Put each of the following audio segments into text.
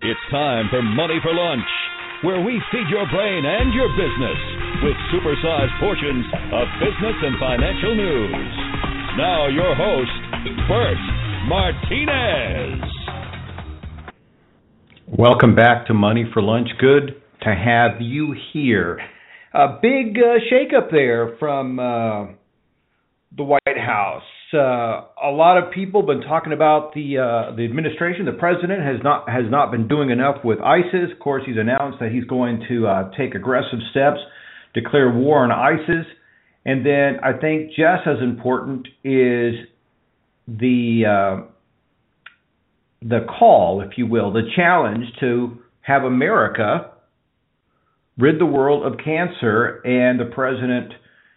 It's time for Money for Lunch, where we feed your brain and your business with supersized portions of business and financial news. Now your host, Bert Martinez. Welcome back to Money for Lunch. Good to have you here. A big shakeup there from the White House. A lot of people have been talking about the administration. The president has not been doing enough with ISIS. Of course, he's announced that he's going to take aggressive steps, declare war on ISIS. And then I think just as important is the call, if you will, the challenge to have America rid the world of cancer, and the president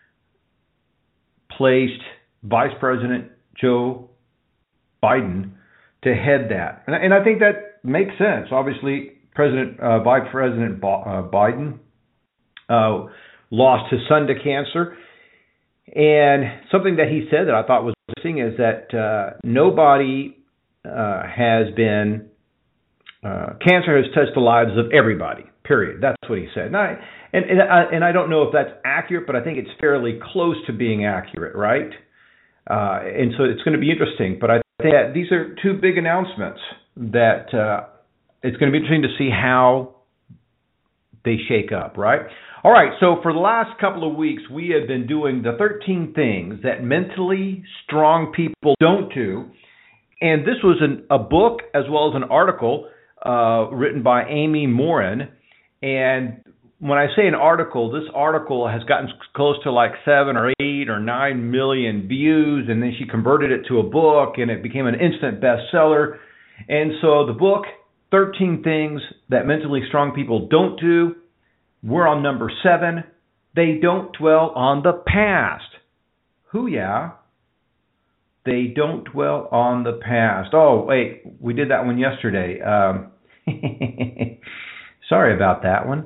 placed Vice President Joe Biden to head that. And I think that makes sense. Obviously, Vice President Biden lost his son to cancer. And something that he said that I thought was interesting is that nobody has been, cancer has touched the lives of everybody, period. That's what he said. And I don't know if that's accurate, but I think it's fairly close to being accurate, right? And so it's going to be interesting. But I think that these are two big announcements that it's going to be interesting to see how they shake up, right? All right, so for the last couple of weeks, we have been doing the 13 things that mentally strong people don't do. And this was a book as well as an article written by Amy Morin. And when I say an article, this article has gotten close to like 7 or 8 or 9 million views, and then she converted it to a book, and it became an instant bestseller. And so the book, 13 Things That Mentally Strong People Don't Do, we're on number 7. They don't dwell on the past. Hoo-yah. They don't dwell on the past. Oh, wait, we did that one yesterday. Sorry about that one.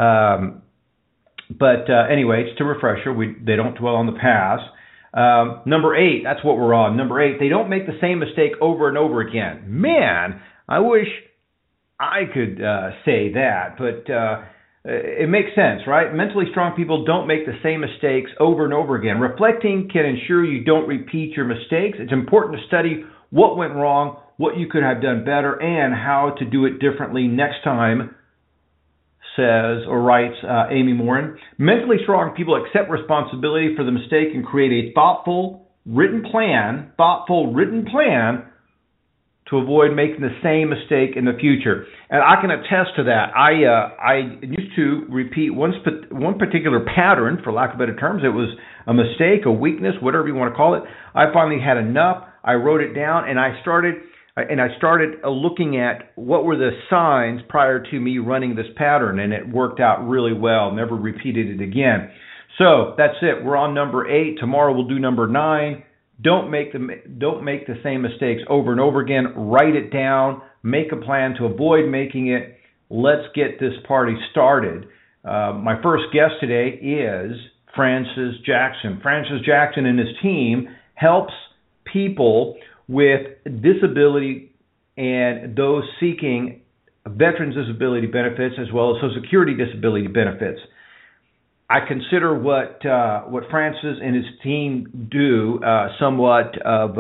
But anyway, just a refresher, they don't dwell on the past. Number 8, that's what we're on. Number 8, they don't make the same mistake over and over again. Man, I wish I could say that, but it makes sense, right? Mentally strong people don't make the same mistakes over and over again. Reflecting can ensure you don't repeat your mistakes. It's important to study what went wrong, what you could have done better, and how to do it differently next time, says or writes Amy Morin. Mentally strong people accept responsibility for the mistake and create a thoughtful, written plan to avoid making the same mistake in the future. And I can attest to that. I used to repeat one particular pattern, for lack of better terms. It was a mistake, a weakness, whatever you want to call it. I finally had enough. I wrote it down, and I started looking at what were the signs prior to me running this pattern, and it worked out really well. Never repeated it again. So that's it. We're on number 8. Tomorrow we'll do number 9. Don't make the same mistakes over and over again. Write it down. Make a plan to avoid making it. Let's get this party started. My first guest today is Francis Jackson. Francis Jackson and his team helps people with disability and those seeking veterans disability benefits as well as Social Security disability benefits. I consider what Francis and his team do somewhat of,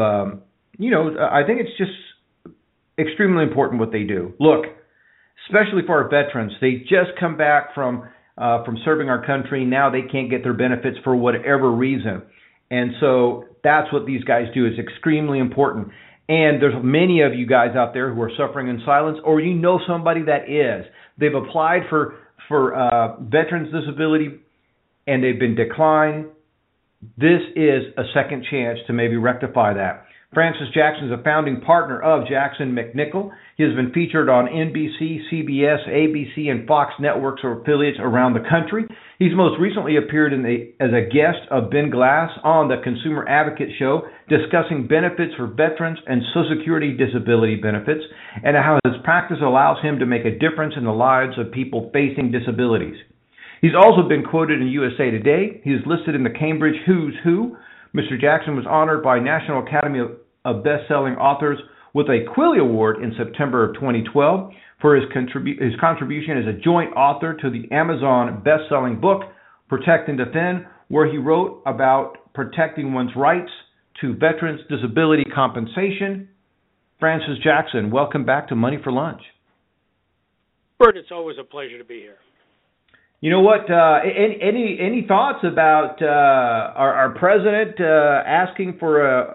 I think it's just extremely important what they do. Look, especially for our veterans, they just come back from serving our country. Now they can't get their benefits for whatever reason. And so that's what these guys do. It's extremely important. And there's many of you guys out there who are suffering in silence, or you know somebody that is. They've applied for veterans disability and they've been declined. This is a second chance to maybe rectify that. Francis Jackson is a founding partner of Jackson McNichol. He has been featured on NBC, CBS, ABC, and Fox networks or affiliates around the country. He's most recently appeared as a guest of Ben Glass on the Consumer Advocate Show, discussing benefits for veterans and Social Security disability benefits, and how his practice allows him to make a difference in the lives of people facing disabilities. He's also been quoted in USA Today. He is listed in the Cambridge Who's Who. Mr. Jackson was honored by National Academy of Best-Selling Authors with a Quilly Award in September of 2012 for his contribution as a joint author to the Amazon best-selling book, Protect and Defend, where he wrote about protecting one's rights to veterans' disability compensation. Francis Jackson, welcome back to Money for Lunch. Bert, it's always a pleasure to be here. You know what? Any thoughts about our president asking for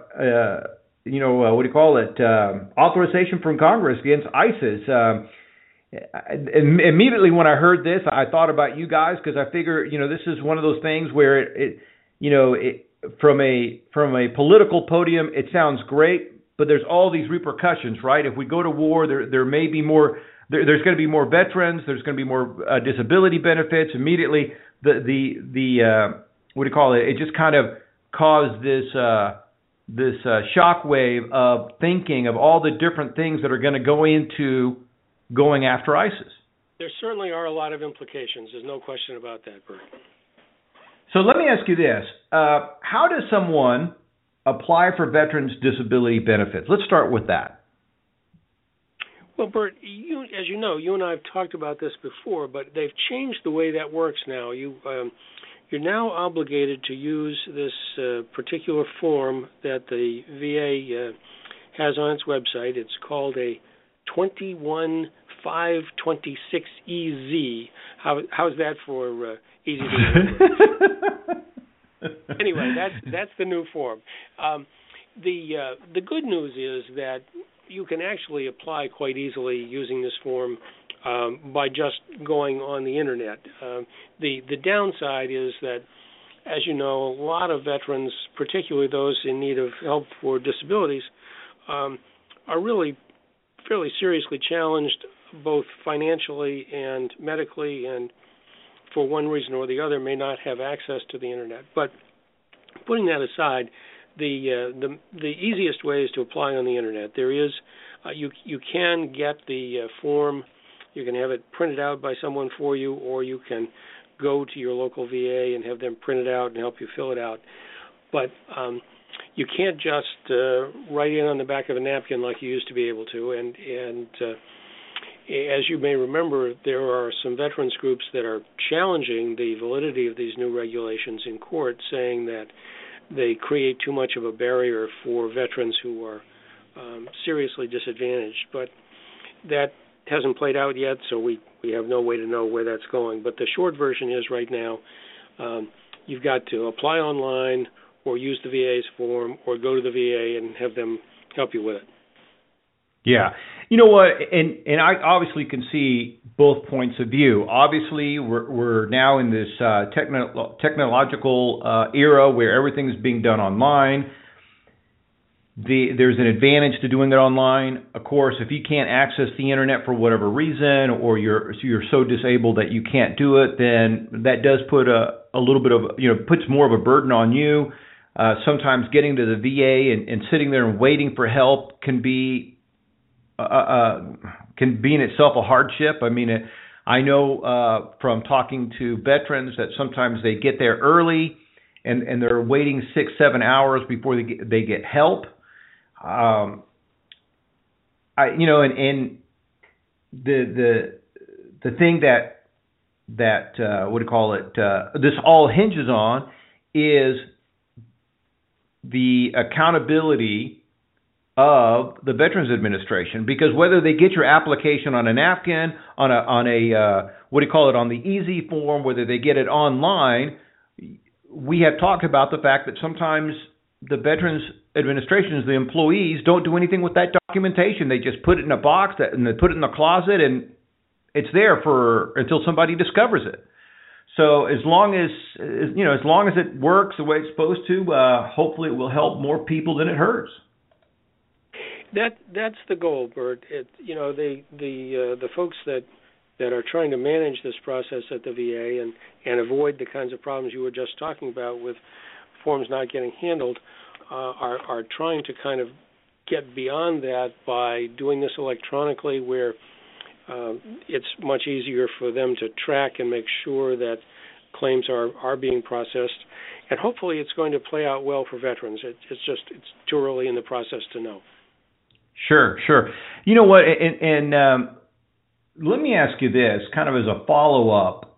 authorization from Congress against ISIS? Immediately when I heard this, I thought about you guys, because I figure this is one of those things where from a political podium it sounds great, but there's all these repercussions, right? If we go to war, there may be more. There's going to be more veterans. There's going to be more disability benefits. Immediately, it just kind of caused this shockwave of thinking of all the different things that are going to go into going after ISIS. There certainly are a lot of implications. There's no question about that, Bert. So let me ask you this: how does someone apply for veterans' disability benefits? Let's start with that. Well, Bert, as you know, you and I have talked about this before, but they've changed the way that works now. You're now obligated to use this particular form that the VA has on its website. It's called a 21526EZ. How's that for easy to remember? Anyway, that's the new form. The good news is that you can actually apply quite easily using this form by just going on the internet. The downside is that, as you know, a lot of veterans, particularly those in need of help for disabilities, are really fairly seriously challenged both financially and medically, and for one reason or the other may not have access to the internet. But putting that aside, the easiest way is to apply on the internet. There is you can get the form. You can have it printed out by someone for you, or you can go to your local VA and have them print it out and help you fill it out. But you can't just write in on the back of a napkin like you used to be able to. And as you may remember, there are some veterans groups that are challenging the validity of these new regulations in court, saying that they create too much of a barrier for veterans who are seriously disadvantaged. But that hasn't played out yet, so we have no way to know where that's going. But the short version is right now you've got to apply online or use the VA's form or go to the VA and have them help you with it. Yeah. You know what, and I obviously can see both points of view. Obviously, we're now in this technological era where everything is being done online. There's an advantage to doing it online. Of course, if you can't access the internet for whatever reason, or you're so disabled that you can't do it, then that does put a little bit of, puts more of a burden on you. Sometimes getting to the VA and sitting there and waiting for help can be in itself a hardship. I mean, I know from talking to veterans that sometimes they get there early and they're waiting 6-7 hours before they get help. And the thing that this all hinges on is the accountability of the Veterans Administration, because whether they get your application on a napkin, on the easy form, whether they get it online, we have talked about the fact that sometimes the Veterans Administration, the employees, don't do anything with that documentation. They just put it in a box and they put it in the closet, and it's there until somebody discovers it. So as long as it works the way it's supposed to, hopefully it will help more people than it hurts. That's the goal, Bert. The folks that are trying to manage this process at the VA and avoid the kinds of problems you were just talking about with forms not getting handled are trying to kind of get beyond that by doing this electronically, where it's much easier for them to track and make sure that claims are being processed. And hopefully it's going to play out well for veterans. It's too early in the process to know. Sure. You know what? And let me ask you this, kind of as a follow-up.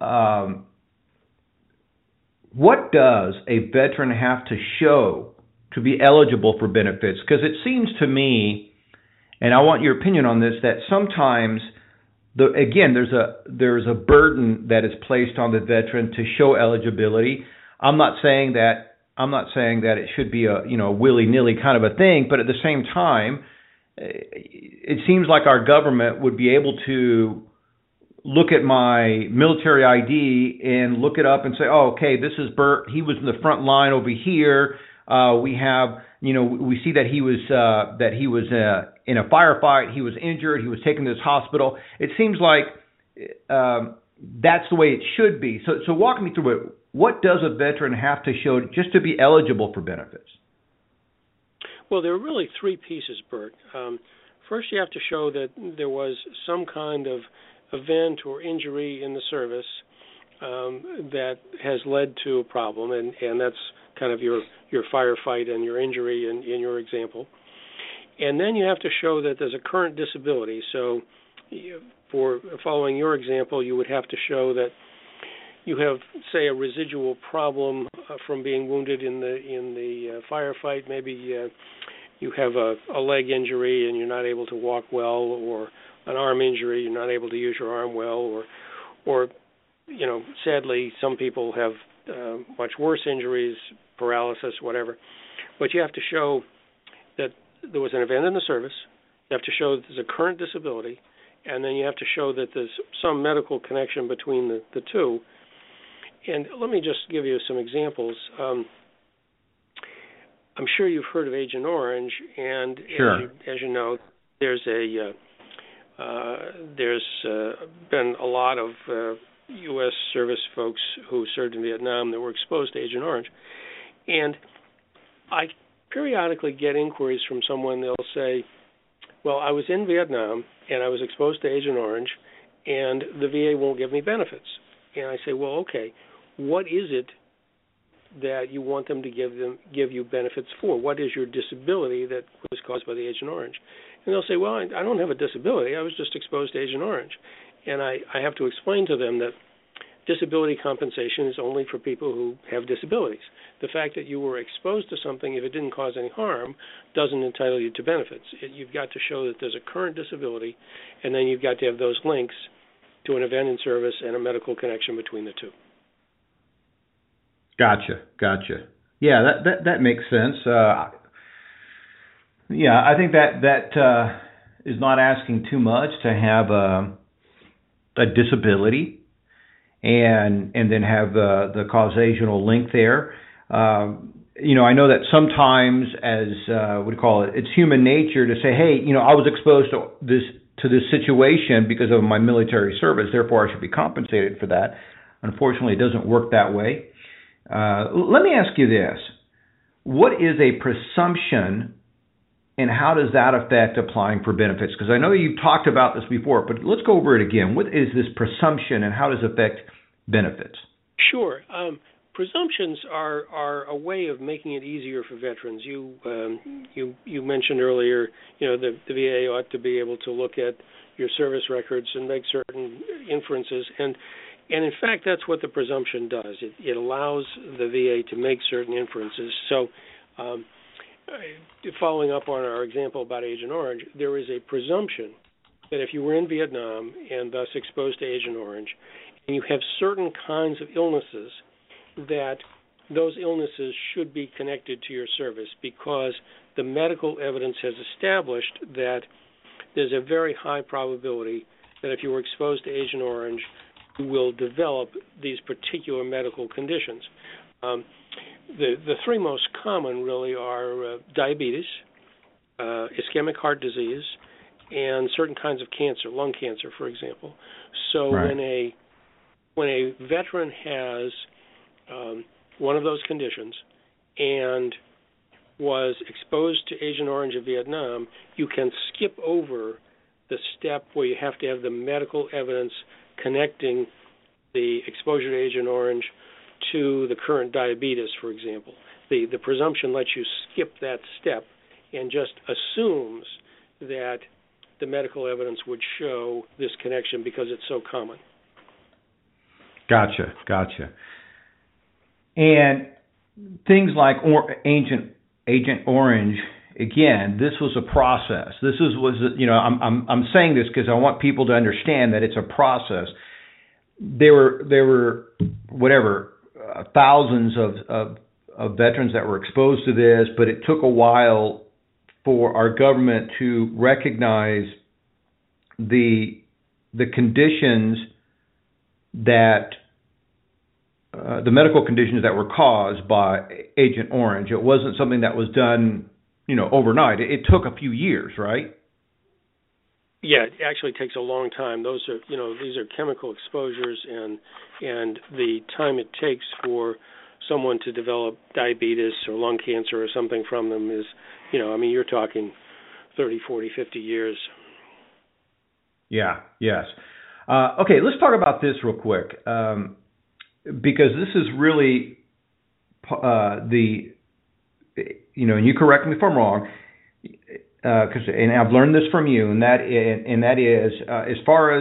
What does a veteran have to show to be eligible for benefits? Because it seems to me, and I want your opinion on this, that sometimes, there's a burden that is placed on the veteran to show eligibility. I'm not saying that it should be a willy-nilly kind of a thing, but at the same time, it seems like our government would be able to look at my military ID and look it up and say, oh, okay, this is Bert. He was in the front line over here. We see that he was in a firefight. He was injured. He was taken to this hospital. It seems like that's the way it should be. So walk me through it. What does a veteran have to show just to be eligible for benefits? Well, there are really three pieces, Bert. First, you have to show that there was some kind of event or injury in the service that has led to a problem, and that's kind of your firefight and your injury in your example. And then you have to show that there's a current disability. So for following your example, you would have to show that you have, say, a residual problem from being wounded in the firefight. Maybe you have a leg injury and you're not able to walk well, or an arm injury, you're not able to use your arm well, or sadly, some people have much worse injuries, paralysis, whatever. But you have to show that there was an event in the service. You have to show that there's a current disability, and then you have to show that there's some medical connection between the two. And let me just give you some examples. I'm sure you've heard of Agent Orange, and sure. as you know, there's been a lot of U.S. service folks who served in Vietnam that were exposed to Agent Orange. And I periodically get inquiries from someone. They'll say, well, I was in Vietnam and I was exposed to Agent Orange, and the VA won't give me benefits. And I say, well, okay, what is it that you want them to give you benefits for? What is your disability that was caused by the Agent Orange? And they'll say, well, I don't have a disability. I was just exposed to Agent Orange. And I have to explain to them that disability compensation is only for people who have disabilities. The fact that you were exposed to something, if it didn't cause any harm, doesn't entitle you to benefits. You've got to show that there's a current disability, and then you've got to have those links to an event in service and a medical connection between the two. Gotcha. Yeah, that makes sense. I think that is not asking too much to have a disability and then have the causational link there. I know that sometimes, as it's human nature to say, hey, I was exposed to this situation because of my military service, therefore I should be compensated for that. Unfortunately, it doesn't work that way. Let me ask you this. What is a presumption, and how does that affect applying for benefits? Because I know you've talked about this before, but let's go over it again. What is this presumption, and how does it affect benefits? Sure. Presumptions are a way of making it easier for veterans. You mentioned earlier, the VA ought to be able to look at your service records and make certain inferences, and in fact, that's what the presumption does. It allows the VA to make certain inferences. So, following up on our example about Agent Orange, there is a presumption that if you were in Vietnam and thus exposed to Agent Orange, and you have certain kinds of illnesses, that those illnesses should be connected to your service, because the medical evidence has established that there's a very high probability that if you were exposed to Agent Orange, you will develop these particular medical conditions. The three most common really are diabetes, ischemic heart disease, and certain kinds of cancer, lung cancer, for example. So right. when a veteran has one of those conditions and was exposed to Agent Orange in Vietnam, you can skip over the step where you have to have the medical evidence connecting the exposure to Agent Orange to the current diabetes, for example. The presumption lets you skip that step and just assumes that the medical evidence would show this connection because it's so common. Gotcha. And things like Agent Orange, again, this was a process. I'm saying this because I want people to understand that it's a process. There were thousands of veterans that were exposed to this, but it took a while for our government to recognize the conditions that the medical conditions that were caused by Agent Orange. It wasn't something that was done, overnight. It took a few years, right? Yeah, it actually takes a long time. These are chemical exposures, and the time it takes for someone to develop diabetes or lung cancer or something from them is, you're talking 30, 40, 50 years. Yeah, yes. Okay, let's talk about this real quick, because this is really and you correct me if I'm wrong, and I've learned this from you, and that is as far as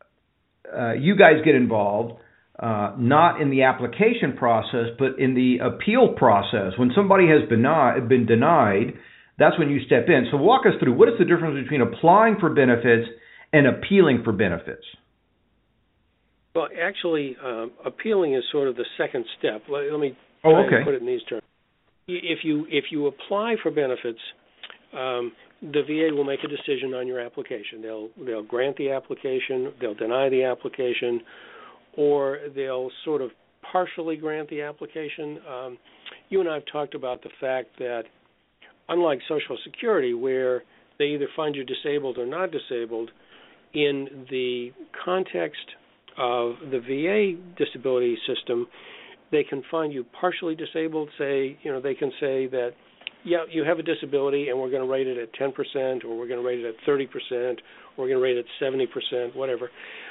you guys get involved, not in the application process, but in the appeal process. When somebody has been denied, that's when you step in. So walk us through, what is the difference between applying for benefits and appealing for benefits? Well, actually, appealing is sort of the second step. Let me try to put it in these terms. If you apply for benefits, the VA will make a decision on your application. They'll grant the application, they'll deny the application, or they'll sort of partially grant the application. You and I have talked about the fact that unlike Social Security, where they either find you disabled or not disabled, in the context of the VA disability system, they can find you partially disabled. They can say that, yeah, you have a disability, and we're going to rate it at 10%, or we're going to rate it at 30%, or we're going to rate it at 70%, whatever.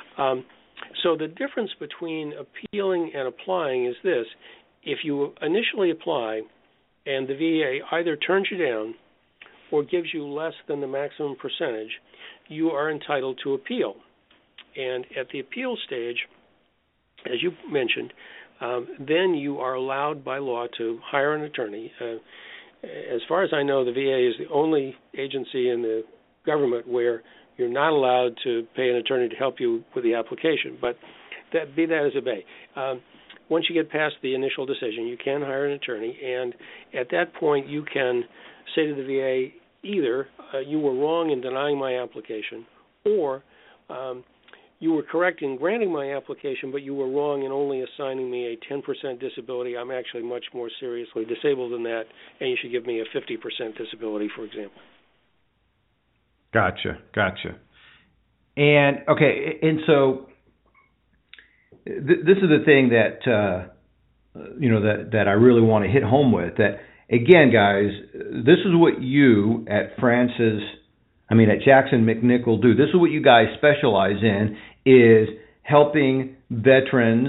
So the difference between appealing and applying is this. If you initially apply and the VA either turns you down or gives you less than the maximum percentage, you are entitled to appeal. And at the appeal stage, as you mentioned, then you are allowed by law to hire an attorney. As far as I know, the VA is the only agency in the government where you're not allowed to pay an attorney to help you with the application. But be that as it may, once you get past the initial decision, you can hire an attorney, and at that point you can say to the VA either you were wrong in denying my application, or you were correct in granting my application, but you were wrong in only assigning me a 10% disability. I'm actually much more seriously disabled than that, and you should give me a 50% disability, for example. Gotcha. And so this is the thing that that I really want to hit home with. That again, guys, this is what you at Jackson McNichol do. This is what you guys specialize in, is helping veterans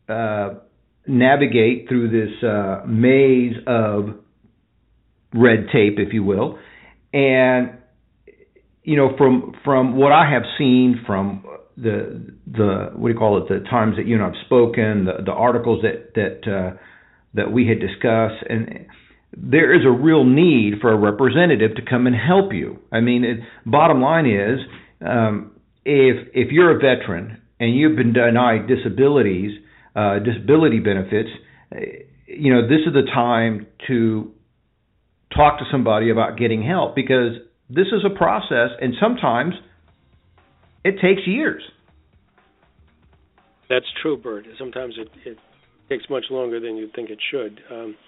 navigate through this maze of red tape, if you will. And from what I have seen from the the times that you and I've spoken, the articles that we had discussed, and there is a real need for a representative to come and help you. Bottom line is, if you're a veteran and you've been denied disability benefits, this is the time to talk to somebody about getting help, because this is a process, and sometimes it takes years. That's true, Bert. Sometimes it takes much longer than you'd think it should.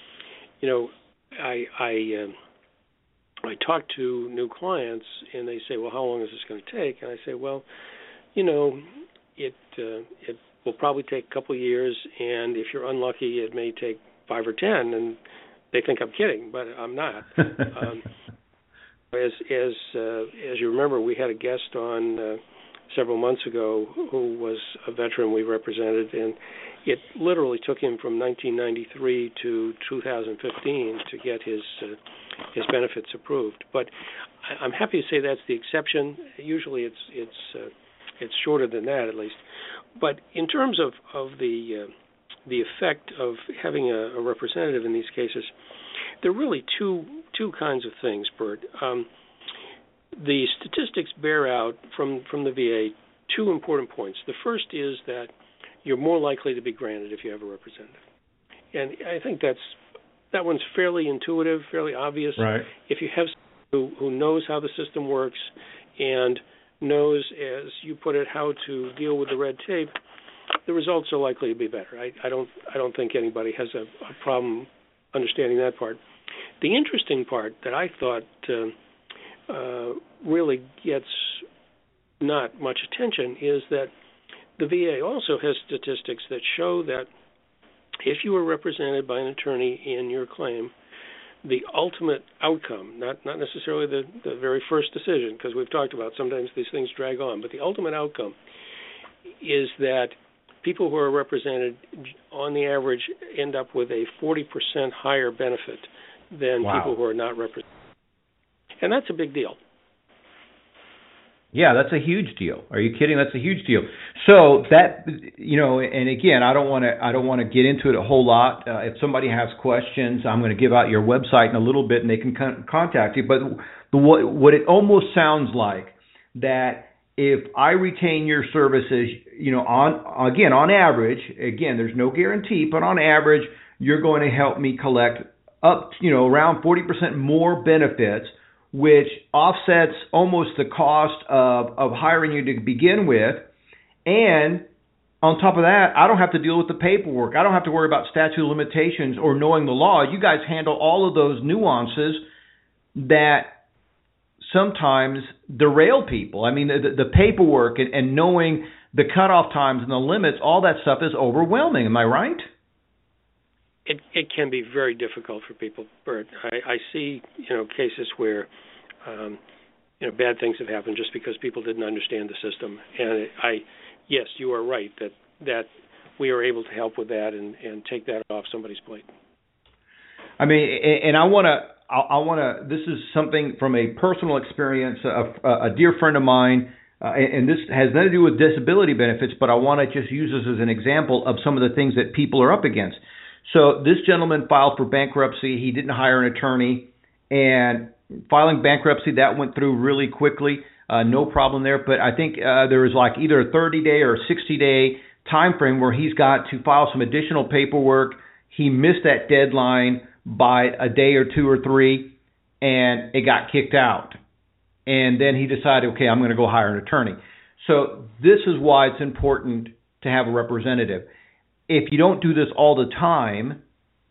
I talk to new clients, and they say, well, how long is this going to take? And I say, well, it will probably take a couple of years, and if you're unlucky, it may take 5 or 10, and they think I'm kidding, but I'm not. As you remember, we had a guest on several months ago who was a veteran we represented, and It literally took him from 1993 to 2015 to get his benefits approved. But I'm happy to say that's the exception. Usually it's shorter than that, at least. But in terms of the effect of having a representative in these cases, there are really two kinds of things, Bert. The statistics bear out from the VA two important points. The first is that you're more likely to be granted if you have a representative, and I think that one's fairly intuitive, fairly obvious. Right. If you have someone who knows how the system works and knows, as you put it, how to deal with the red tape, the results are likely to be better. I don't think anybody has a problem understanding that part. The interesting part that I thought really gets not much attention is that the VA also has statistics that show that if you are represented by an attorney in your claim, the ultimate outcome, not necessarily the very first decision, because we've talked about sometimes these things drag on, but the ultimate outcome is that people who are represented on the average end up with a 40% higher benefit than people who are not represented. And that's a big deal. Yeah, that's a huge deal. Are you kidding? That's a huge deal. So that, and again, I don't want to get into it a whole lot. If somebody has questions, I'm going to give out your website in a little bit, and they can contact you. But what it almost sounds like, that if I retain your services, on average, again, there's no guarantee, but on average, you're going to help me collect up, around 40% more benefits, which offsets almost the cost of hiring you to begin with. And on top of that, I don't have to deal with the paperwork. I don't have to worry about statute of limitations or knowing the law. You guys handle all of those nuances that sometimes derail people. I mean, the paperwork and knowing the cutoff times and the limits, all that stuff is overwhelming. Am I right? It can be very difficult for people, Bert. I see, cases where, bad things have happened just because people didn't understand the system. And yes, you are right that we are able to help with that and take that off somebody's plate. I mean, and I want to. This is something from a personal experience. A dear friend of mine, and this has nothing to do with disability benefits, but I want to just use this as an example of some of the things that people are up against. So this gentleman filed for bankruptcy. He didn't hire an attorney, and filing bankruptcy, that went through really quickly. No problem there. But I think there was like either a 30-day or a 60-day time frame where he's got to file some additional paperwork. He missed that deadline by a day or two or three, and it got kicked out. And then he decided, okay, I'm going to go hire an attorney. So this is why it's important to have a representative. If you don't do this all the time,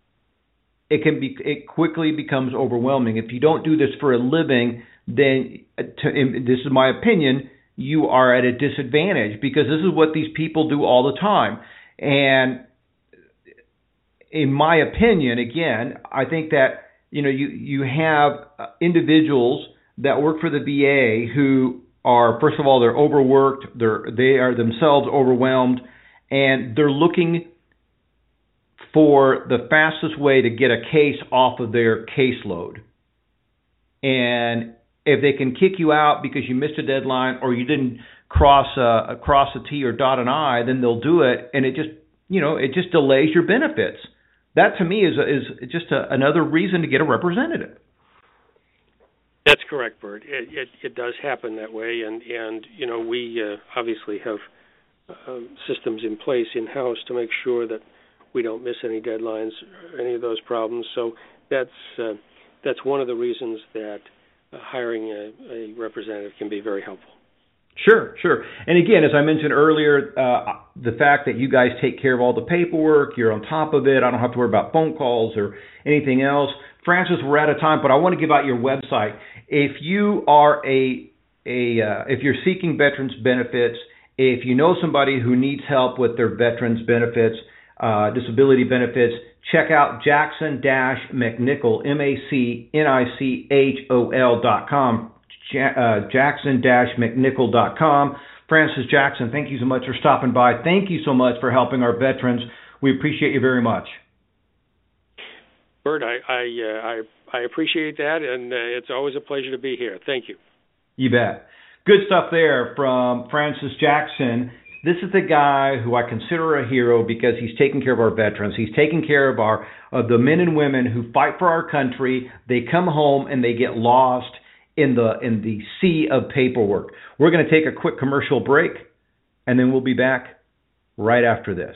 it quickly becomes overwhelming. If you don't do this for a living, then, this is my opinion, you are at a disadvantage, because this is what these people do all the time. And in my opinion, again, I think that you have individuals that work for the VA who are, first of all, they're overworked, they are themselves overwhelmed, and they're looking for the fastest way to get a case off of their caseload. And if they can kick you out because you missed a deadline or you didn't cross a T or dot an I, then they'll do it, and it just delays your benefits. That to me is just another reason to get a representative. That's correct, Bert. It does happen that way, and we obviously have systems in place in-house to make sure that we don't miss any deadlines or any of those problems. So that's one of the reasons that hiring a representative can be very helpful. Sure. And again, as I mentioned earlier, the fact that you guys take care of all the paperwork, you're on top of it, I don't have to worry about phone calls or anything else. Francis, we're out of time, but I want to give out your website. If you are if you're seeking veterans benefits, if you know somebody who needs help with their veterans benefits, disability benefits, check out Jackson-McNichol, MACNICHOL.com, Jackson-McNichol.com. Francis Jackson, thank you so much for stopping by. Thank you so much for helping our veterans. We appreciate you very much. Bert, I appreciate that, and it's always a pleasure to be here. Thank you. You bet. Good stuff there from Francis Jackson. This is the guy who I consider a hero because he's taking care of our veterans. He's taking care of the men and women who fight for our country. They come home and they get lost in the sea of paperwork. We're going to take a quick commercial break, and then we'll be back right after this.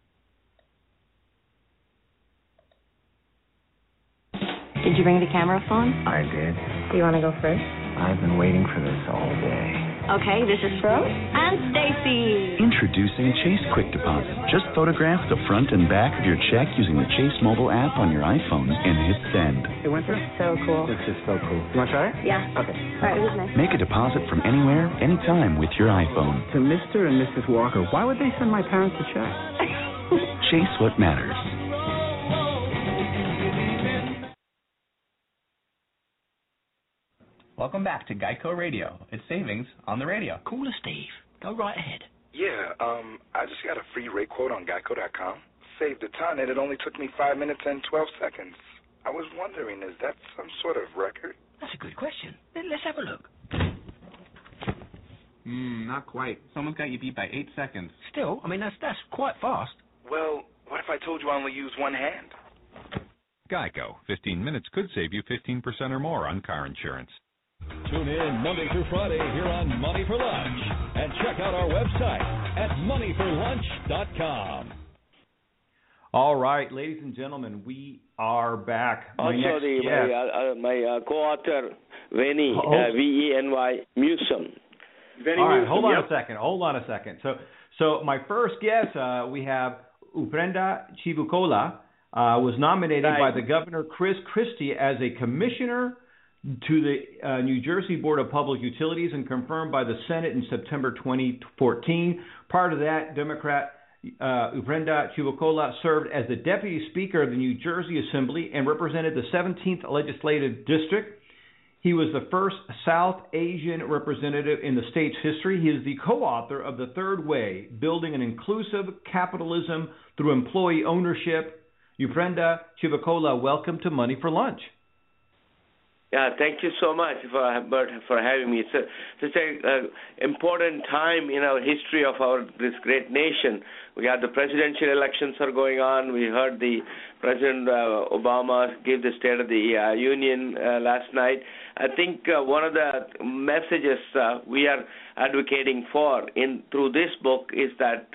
Did you bring the camera phone? I did. Do you want to go first? I've been waiting for this all day. Okay, this is Rose and Stacy. Introducing Chase Quick Deposit. Just photograph the front and back of your check using the Chase mobile app on your iPhone and hit send. It went through? So cool. This is so cool. You want to try it? Yeah. Okay. All right, it was nice. Make a deposit from anywhere, anytime with your iPhone. To Mr. and Mrs. Walker, why would they send my parents a check? Chase what matters. Welcome back to Geico Radio. It's savings on the radio. Call us, Steve. Go right ahead. Yeah, I just got a free rate quote on Geico.com. Saved a ton, and it only took me 5 minutes and 12 seconds. I was wondering, is that some sort of record? That's a good question. Let's have a look. Not quite. Someone's got you beat by 8 seconds. Still, I mean, that's quite fast. Well, what if I told you I only use one hand? Geico. 15 minutes could save you 15% or more on car insurance. Tune in Monday through Friday here on Money for Lunch and check out our website at moneyforlunch.com. All right, ladies and gentlemen, we are back. My co-author, Veny, V-E-N-Y, Newsom. All right, hold on a second. So my first guest, we have Uprenda Chivukola, was nominated by the Governor Chris Christie as a commissioner to the New Jersey Board of Public Utilities and confirmed by the Senate in September 2014. Prior to that, Democrat Uprenda Chivukola served as the Deputy Speaker of the New Jersey Assembly and represented the 17th Legislative District. He was the first South Asian representative in the state's history. He is the co-author of The Third Way, Building an Inclusive Capitalism Through Employee Ownership. Uprenda Chivukola, welcome to Money for Lunch. Yeah, thank you so much for having me. It's such an important time in our history of this great nation. We have the presidential elections are going on. We heard the President Obama give the State of the Union last night. I think one of the messages we are advocating for through this book is that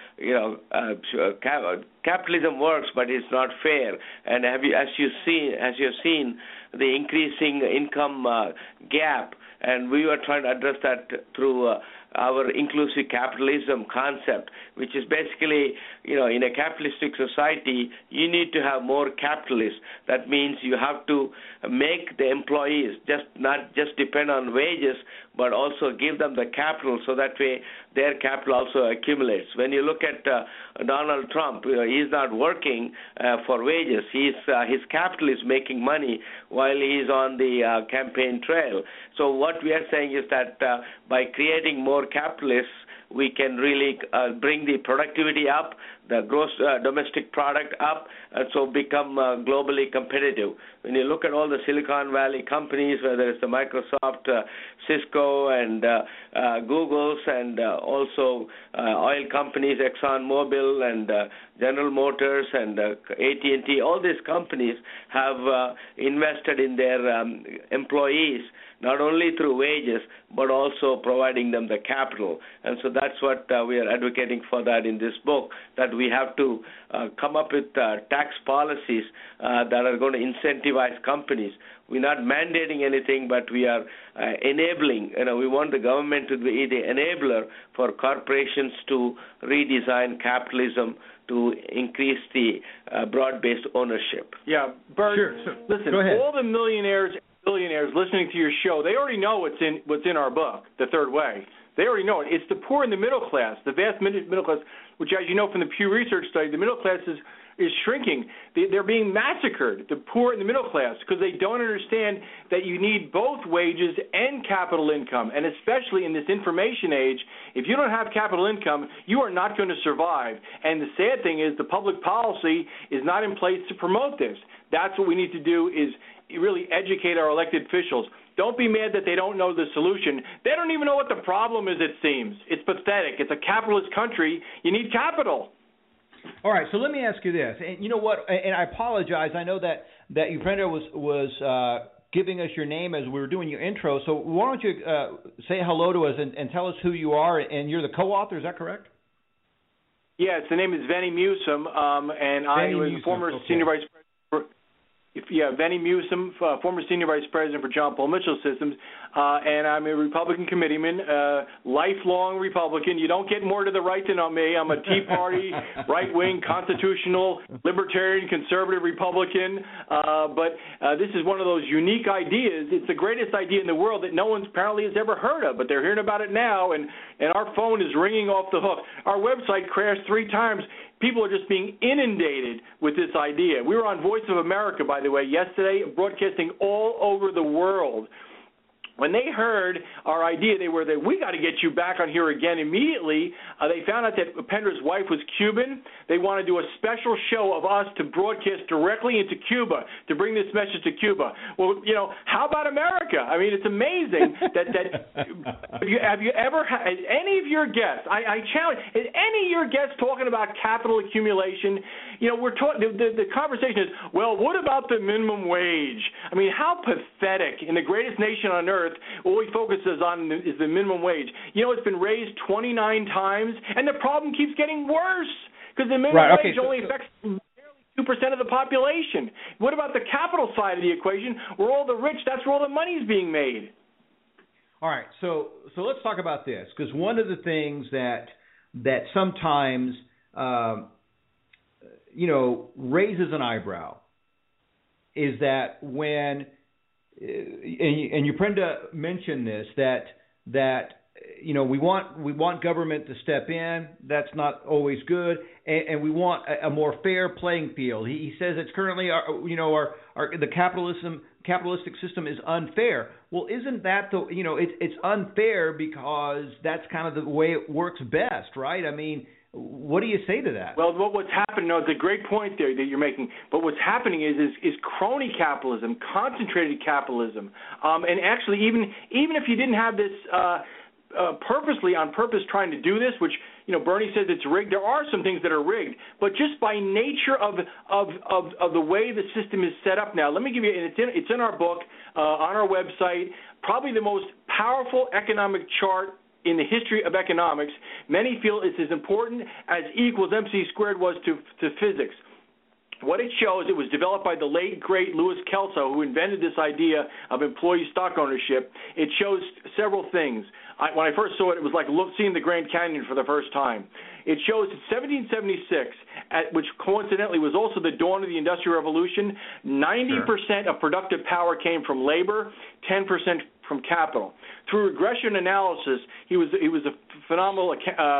capitalism works, but it's not fair. And as you have seen, the increasing income gap, and we were trying to address that through our inclusive capitalism concept, which is basically, in a capitalistic society, you need to have more capitalists. That means you have to make the employees not just depend on wages, but also give them the capital so that way their capital also accumulates. When you look at Donald Trump, he's not working for wages. His capital is making money while he's on the campaign trail. So what we are saying is that by creating more capitalists, we can really bring the productivity up, the gross domestic product up, and so become globally competitive. When you look at all the Silicon Valley companies, whether it's the Microsoft, Cisco, and Google's, and also oil companies, ExxonMobil, and General Motors, and AT&T, all these companies have invested in their employees, not only through wages, but also providing them the capital. And so that's what we are advocating for that in this book, that we have to come up with tax policies that are going to incentivize companies. We're not mandating anything, but we are enabling. We want the government to be the enabler for corporations to redesign capitalism to increase the broad-based ownership. Yeah, Bert, sure. Listen, Go ahead. All the millionaires, billionaires listening to your show, they already know what's in our book, The Third Way. They already know it. It's the poor and the middle class, the vast middle class, which, as you know from the Pew Research study, the middle class is shrinking. They're being massacred, the poor and the middle class, because they don't understand that you need both wages and capital income. And especially in this information age, if you don't have capital income, you are not going to survive. And the sad thing is the public policy is not in place to promote this. That's what we need to do, is really educate our elected officials. Don't be mad that they don't know the solution. They don't even know what the problem is, it seems. It's pathetic. It's a capitalist country. You need capital. All right, so let me ask you this. And you know what? And I apologize. I know that Uprenda was giving us your name as we were doing your intro. So why don't you say hello to us and tell us who you are? And you're the co-author, is that correct? Yes, the name is Veni Musum, and I was the former senior vice president. Veni Musum, former senior vice president for John Paul Mitchell Systems, and I'm a Republican committeeman, lifelong Republican. You don't get more to the right than on me. I'm a Tea Party, right-wing, constitutional, libertarian, conservative Republican, but this is one of those unique ideas. It's the greatest idea in the world that no one apparently has ever heard of, but they're hearing about it now, and our phone is ringing off the hook. Our website crashed 3 times. People are just being inundated with this idea. We were on Voice of America, by the way, yesterday, broadcasting all over the world. When they heard our idea, we got to get you back on here again immediately. They found out that Upendra's wife was Cuban. They want to do a special show of us to broadcast directly into Cuba, to bring this message to Cuba. Well, how about America? I mean, it's amazing that have you ever had any of your guests? I challenge, is any of your guests talking about capital accumulation? We're talking. The conversation is, well, what about the minimum wage? I mean, how pathetic! In the greatest nation on earth, all we focus on is the minimum wage. It's been raised 29 times, and the problem keeps getting worse because the minimum wage only affects barely 2% of the population. What about the capital side of the equation, where all the rich, that's where all the money's being made? All right, so let's talk about this, because one of the things that sometimes raises an eyebrow is that when and Uprenda mentioned this, that we want government to step in. That's not always good, and we want a more fair playing field. He says it's currently the capitalistic system is unfair. Well, isn't that it's unfair because that's kind of the way it works best, right? I mean, what do you say to that? Well, what's happening? No, it's a great point there that you're making. But what's happening is crony capitalism, concentrated capitalism, and actually even if you didn't have this purposely on purpose trying to do this, which Bernie says it's rigged. There are some things that are rigged, but just by nature of the way the system is set up now. Let me give you. It's in our book on our website. Probably the most powerful economic chart in the history of economics. Many feel it's as important as E equals MC squared was to physics. What it shows, it was developed by the late, great Louis Kelso, who invented this idea of employee stock ownership. It shows several things. When I first saw it, it was like seeing the Grand Canyon for the first time. It shows in 1776, which coincidentally was also the dawn of the Industrial Revolution, 90% of productive power came from labor, 10% from capital. Through regression analysis, he was a phenomenal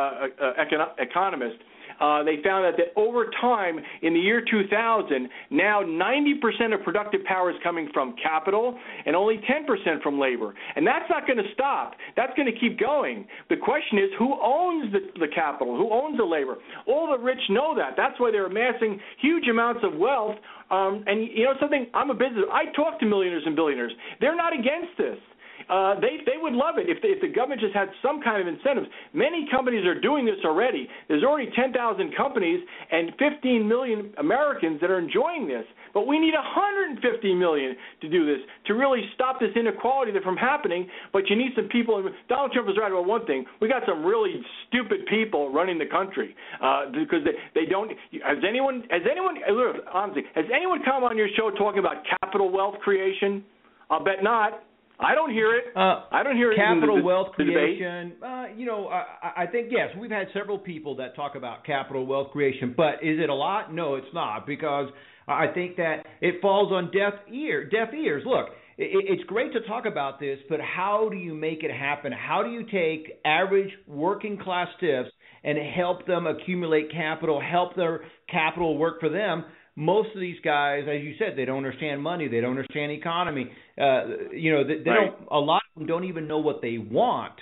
economist. They found that over time, in the year 2000, now 90% of productive power is coming from capital and only 10% from labor. And that's not going to stop. That's going to keep going. The question is, who owns the capital? Who owns the labor? All the rich know that. That's why they're amassing huge amounts of wealth. And you know something? I'm a business. I talk to millionaires and billionaires. They're not against this. They would love it if the government just had some kind of incentives. Many companies are doing this already. There's already 10,000 companies and 15 million Americans that are enjoying this. But we need 150 million to do this, to really stop this inequality from happening. But you need some people. Donald Trump was right about one thing. We got some really stupid people running the country because they don't. Has anyone honestly, has anyone come on your show talking about capital wealth creation? I'll bet not. I don't hear it. I don't hear it. Capital wealth creation. I think, yes, we've had several people that talk about capital wealth creation, but is it a lot? No, it's not, because I think that it falls on deaf ears. Look, it's great to talk about this, but how do you make it happen? How do you take average working class stiffs and help them accumulate capital, help their capital work for them? Most of these guys, as you said, they don't understand money. They don't understand economy. They right. don't. A lot of them don't even know what they want.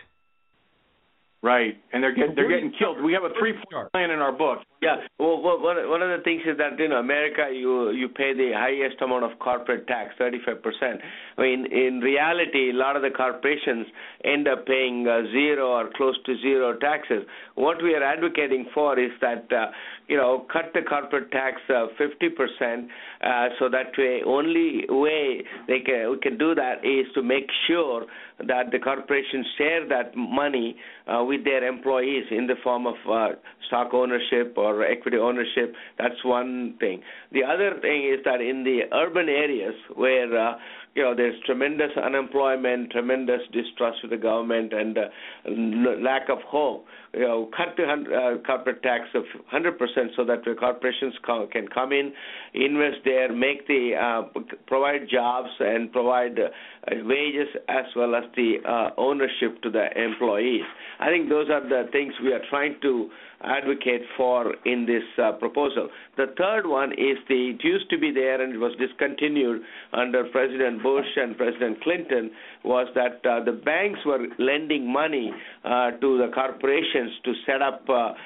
Right, and they're getting killed. We have a 3-point plan in our book. Yeah, well, one of the things is that America, you pay the highest amount of corporate tax, 35%. I mean, in reality, a lot of the corporations end up paying zero or close to zero taxes. What we are advocating for is that cut the corporate tax 50%, so that way only way we can do that is to make sure that the corporations share that money with their employees in the form of stock ownership or equity ownership. That's one thing. The other thing is that in the urban areas where there's tremendous unemployment, tremendous distrust of the government, and lack of hope, cut the corporate tax of 100% so that the corporations can come in, invest there, provide jobs and provide wages as well as the ownership to the employees. I think those are the things we are trying to advocate for in this proposal. The third one is it used to be there and it was discontinued under President Bush and President Clinton, was that the banks were lending money to the corporations to set up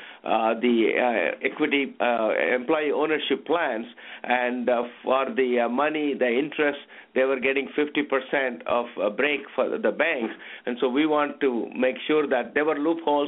the equity employee ownership plans, and for the money, the interest, they were getting 50% of a break for the banks. And so we want to make sure that there were loopholes.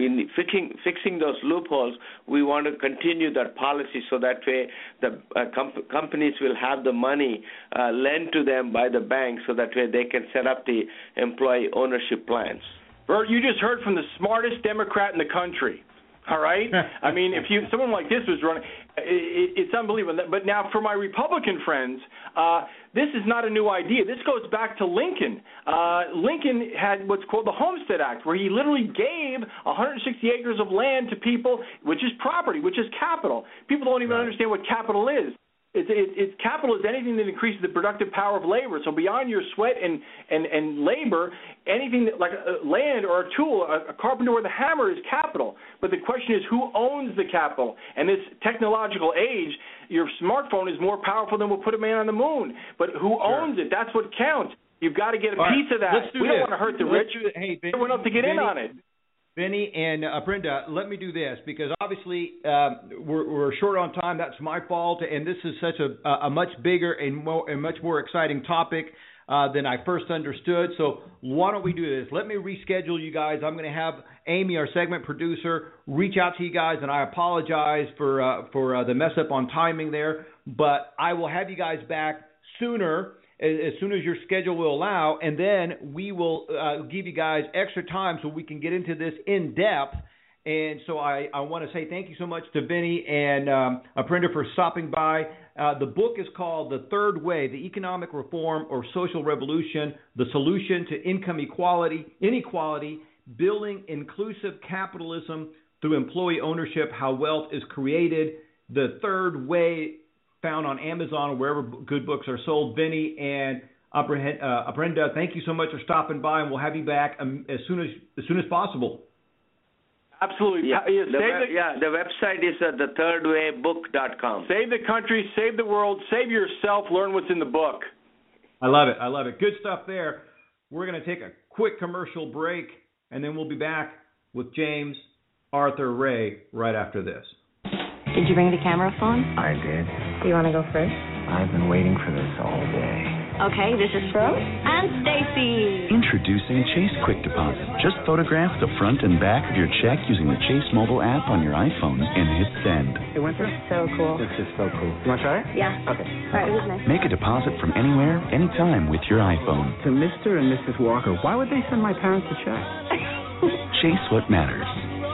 Fixing those loopholes, we want to continue that policy so that way the companies will have the money lent to them by the bank so that way they can set up the employee ownership plans. Bert, you just heard from the smartest Democrat in the country. All right? I mean, if someone like this was running, it's unbelievable. But now for my Republican friends, this is not a new idea. This goes back to Lincoln. Lincoln had what's called the Homestead Act, where he literally gave 160 acres of land to people, which is property, which is capital. People don't even understand what capital is. It's capital is anything that increases the productive power of labor. So beyond your sweat and labor, anything that, like land or a tool, a carpenter with a hammer is capital. But the question is, who owns the capital? And this technological age, your smartphone is more powerful than we'll put a man on the moon. But who owns it? That's what counts. You've got to get a piece of that. We don't want to hurt the rich. Hey, everyone else to get in on it. Benny and Brenda, let me do this, because obviously we're short on time. That's my fault, and this is such a much bigger and much more exciting topic than I first understood. So why don't we do this? Let me reschedule you guys. I'm going to have Amy, our segment producer, reach out to you guys, and I apologize for the mess up on timing there, but I will have you guys back sooner, as soon as your schedule will allow, and then we will give you guys extra time so we can get into this in depth. And so I want to say thank you so much to Vinny and Brenda for stopping by. The book is called The Third Way, The Economic Reform or Social Revolution, The Solution to Income Inequality, Building Inclusive Capitalism Through Employee Ownership, How Wealth is Created. The Third Way, found on Amazon or wherever good books are sold. Vinny and Brenda, thank you so much for stopping by, and we'll have you back as soon as possible. Absolutely. Yeah. The website is thethirdwaybook.com. Save the country, save the world, save yourself, learn what's in the book. I love it. Good stuff there. We're going to take a quick commercial break, and then we'll be back with James Arthur Ray right after this. Did you bring the camera phone? I did. Do you want to go first? I've been waiting for this all day. Okay, this is Rose and Stacy. Introducing Chase Quick Deposit. Just photograph the front and back of your check using the Chase mobile app on your iPhone and hit send. It went through? So cool. This is so cool. You want to try it? Yeah. Okay. All right, it was nice. Make a deposit from anywhere, anytime with your iPhone. To Mr. and Mrs. Walker, why would they send my parents a check? Chase what matters.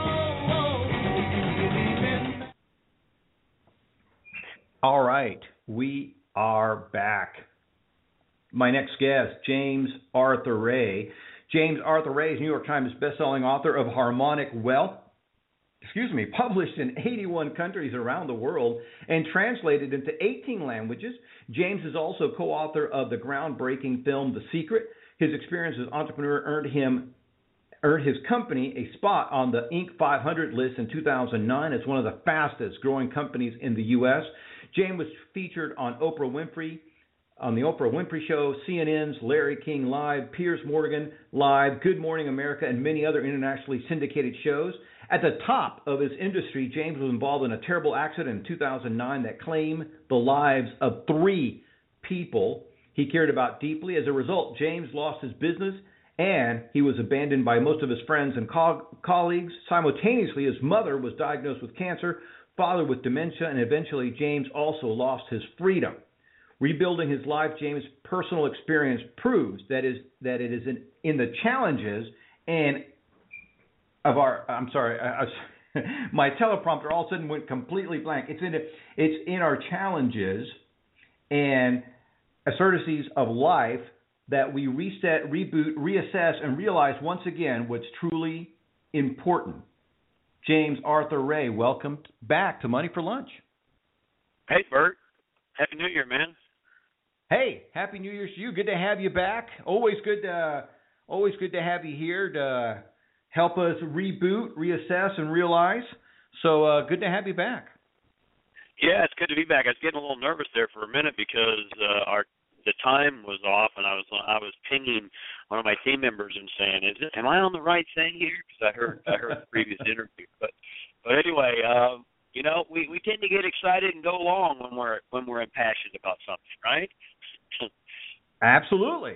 All right, we are back. My next guest, James Arthur Ray. James Arthur Ray is New York Times bestselling author of Harmonic Wealth, published in 81 countries around the world and translated into 18 languages. James is also co-author of the groundbreaking film The Secret. His experience as an entrepreneur earned his company a spot on the Inc. 500 list in 2009 as one of the fastest growing companies in the U.S. James was featured on the Oprah Winfrey Show, CNN's Larry King Live, Piers Morgan Live, Good Morning America, and many other internationally syndicated shows. At the top of his industry, James was involved in a terrible accident in 2009 that claimed the lives of 3 people he cared about deeply. As a result, James lost his business and he was abandoned by most of his friends and colleagues. Simultaneously, his mother was diagnosed with cancer, father with dementia, and eventually James also lost his freedom. Rebuilding his life, James' personal experience proves that it is in the challenges and of our. I'm sorry, my teleprompter all of a sudden went completely blank. It's in our challenges and absurdities of life that we reset, reboot, reassess, and realize once again what's truly important. James Arthur Ray, welcome back to Money for Lunch. Hey, Bert. Happy New Year, man. Hey, Happy New Year to you. Good to have you back. Always good to have you here to help us reboot, reassess, and realize. So good to have you back. Yeah, it's good to be back. I was getting a little nervous there for a minute because the time was off, and I was pinging one of my team members and saying, "Am I on the right thing here?" Because I heard the previous interview. But anyway, we tend to get excited and go along when we're impassioned about something, right? Absolutely.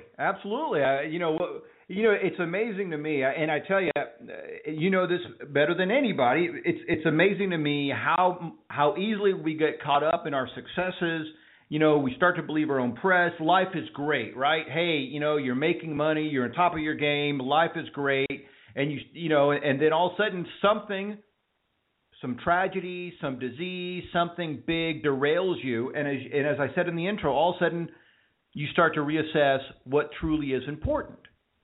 It's amazing to me, and I tell you, you know this better than anybody. It's amazing to me how easily we get caught up in our successes. We start to believe our own press. Life is great, right? Hey, you're making money, you're on top of your game, life is great, and and then all of a sudden some tragedy, some disease, something big derails you, and as I said in the intro, all of a sudden you start to reassess what truly is important.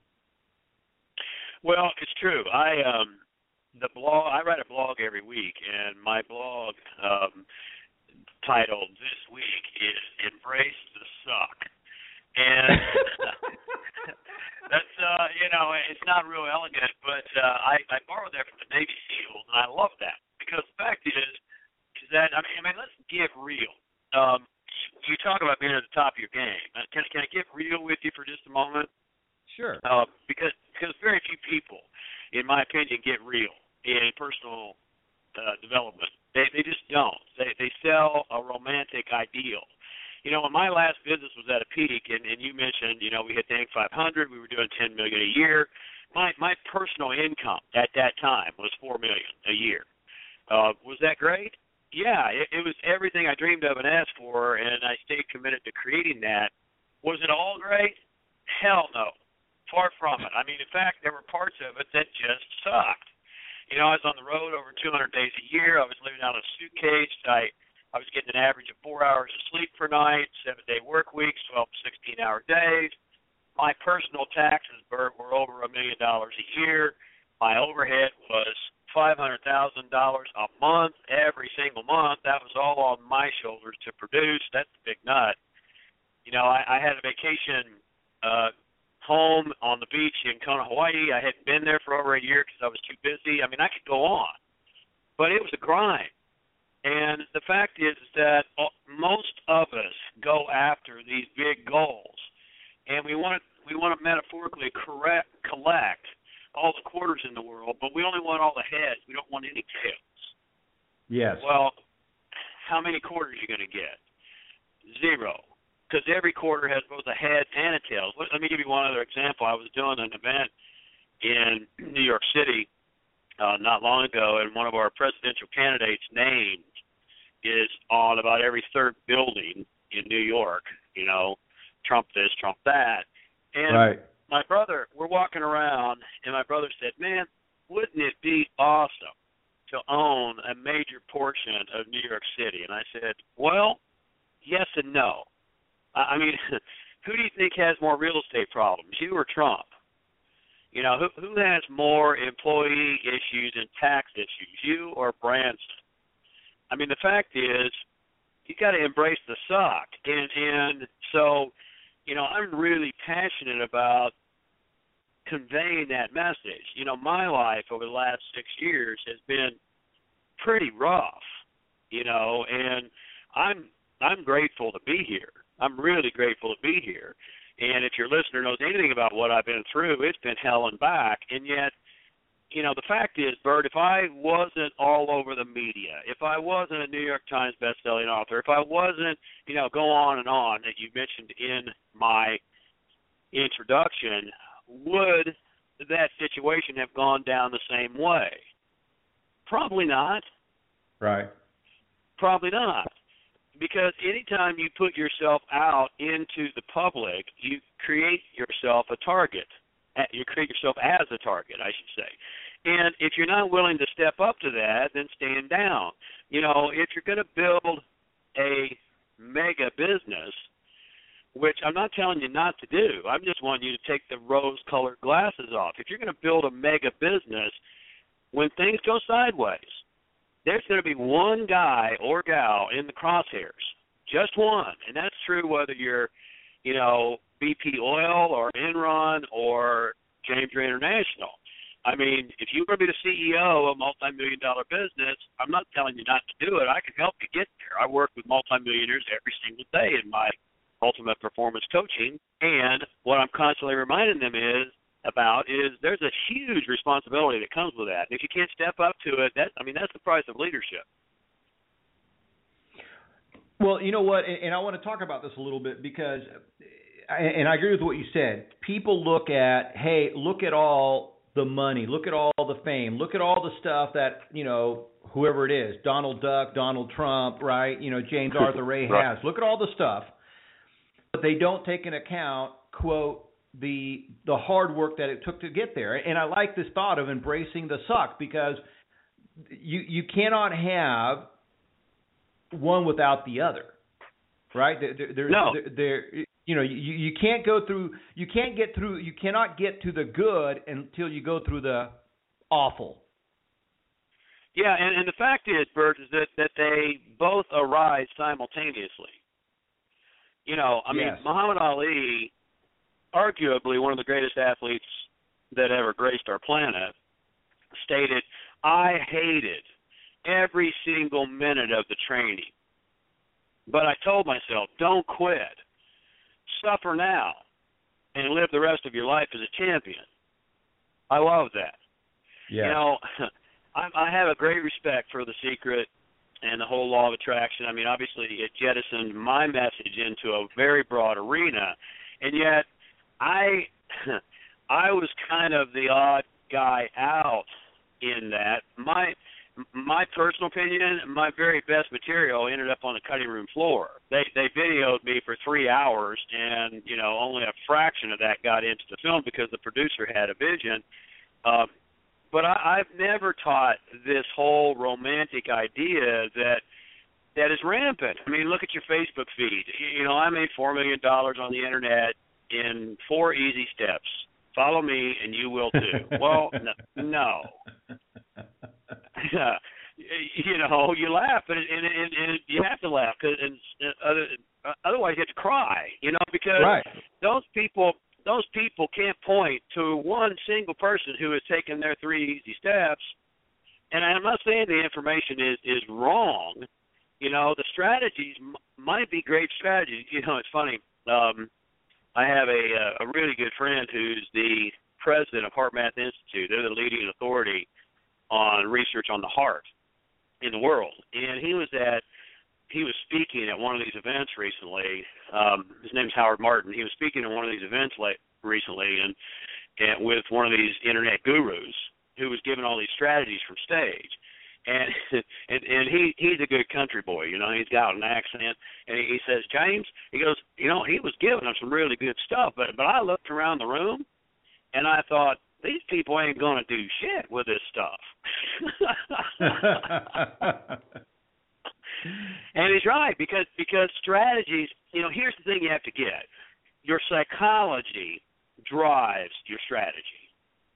Well, it's true. I write a blog every week, and my blog titled this week is "Embrace the Suck," and that's it's not real elegant, but I borrowed that from the Navy SEALs, and I love that because the fact is that let's get real. You talk about being at the top of your game. Can I get real with you for just a moment? Sure. Because very few people, in my opinion, get real in personal development. They just don't. They sell a romantic ideal. When my last business was at a peak, and you mentioned, we hit the Inc. 500, we were doing $10 million a year. My personal income at that time was $4 million a year. Was that great? Yeah, it was everything I dreamed of and asked for, and I stayed committed to creating that. Was it all great? Hell no. Far from it. In fact, there were parts of it that just sucked. I was on the road over 200 days a year. I was living out of a suitcase. I was getting an average of 4 hours of sleep per night, 7-day work weeks, 12 to 16-hour days. My personal taxes, Bert, were over $1 million a year. My overhead was $500,000 a month, every single month. That was all on my shoulders to produce. That's a big nut. I had a vacation home on the beach in Kona, Hawaii. I hadn't been there for over a year because I was too busy. I could go on, but it was a grind. And the fact is that most of us go after these big goals, and we want to metaphorically collect all the quarters in the world, but we only want all the heads. We don't want any tails. Yes. Well, how many quarters are you going to get? 0. Because every quarter has both a head and a tail. Let me give you one other example. I was doing an event in New York City not long ago, and one of our presidential candidates' names is on about every third building in New York. Trump this, Trump that. And right. My brother, we're walking around, and my brother said, "Man, wouldn't it be awesome to own a major portion of New York City?" And I said, well, yes and no. Who do you think has more real estate problems, you or Trump? You know, who has more employee issues and tax issues, you or Branson? I mean, the fact is, you got to embrace the suck. And so, you know, I'm really passionate about conveying that message. You know, my life over the last 6 years has been pretty rough, you know, and I'm grateful to be here. I'm really grateful to be here. And if your listener knows anything about what I've been through, it's been hell and back. And yet, you know, the fact is, Bert, if I wasn't all over the media, if I wasn't a New York Times bestselling author, if I wasn't, you know, go on and on that you mentioned in my introduction, would that situation have gone down the same way? Probably not. Right. Probably not. Because anytime you put yourself out into the public, you create yourself a target. You create yourself as a target, I should say. And if you're not willing to step up to that, then stand down. You know, if you're going to build a mega business, which I'm not telling you not to do, I'm just wanting you to take the rose-colored glasses off. If you're going to build a mega business, when things go sideways, there's going to be one guy or gal in the crosshairs, just one. And that's true whether you're, you know, BP Oil or Enron or James Deere International. I mean, if you want to be the CEO of a multi-million-dollar business, I'm not telling you not to do it. I can help you get there. I work with multimillionaires every single day in my ultimate performance coaching. And what I'm constantly reminding them about is there's a huge responsibility that comes with that. And if you can't step up to it, that's the price of leadership. Well, you know what, and I want to talk about this a little bit because, and I agree with what you said, people look at all the money, look at all the fame, look at all the stuff that, you know, whoever it is, Donald Duck, Donald Trump, right, you know, James Arthur Ray right. has, look at all the stuff, but they don't take into account, quote, the hard work that it took to get there. And I like this thought of embracing the suck, because you cannot have one without the other, right? No. You know, you can't go through, you cannot get to the good until you go through the awful. Yeah, and the fact is, Bert, is that they both arise simultaneously. You know, I mean, Muhammad Ali, arguably one of the greatest athletes that ever graced our planet, stated, I hated every single minute of the training. But I told myself, don't quit. Suffer now and live the rest of your life as a champion. I love that. Yeah. You know, I have a great respect for The Secret and the whole law of attraction. I mean, obviously it jettisoned my message into a very broad arena, and yet I was kind of the odd guy out in that. My personal opinion, my very best material ended up on the cutting room floor. They videoed me for 3 hours, and you know, only a fraction of that got into the film because the producer had a vision. But I've never taught this whole romantic idea that is rampant. I mean, look at your Facebook feed. You know, I made $4 million on the internet in 4 easy steps. Follow me, and you will too. Well, no. You know, you laugh, and you have to laugh, otherwise you have to cry. You know, because those people can't point to one single person who has taken their 3 easy steps. And I'm not saying the information is wrong. You know, the strategies might be great strategies. You know, it's funny. I have a really good friend who's the president of HeartMath Institute. They're the leading authority on research on the heart in the world. And he was speaking at one of these events recently. His name's Howard Martin. He was speaking at one of these events recently and with one of these internet gurus who was giving all these strategies from stage. And he's a good country boy, you know, he's got an accent, and he says, James, he goes, you know, he was giving us some really good stuff, but I looked around the room and I thought, these people ain't going to do shit with this stuff. And he's right, because strategies, you know, here's the thing you have to get. Your psychology drives your strategy.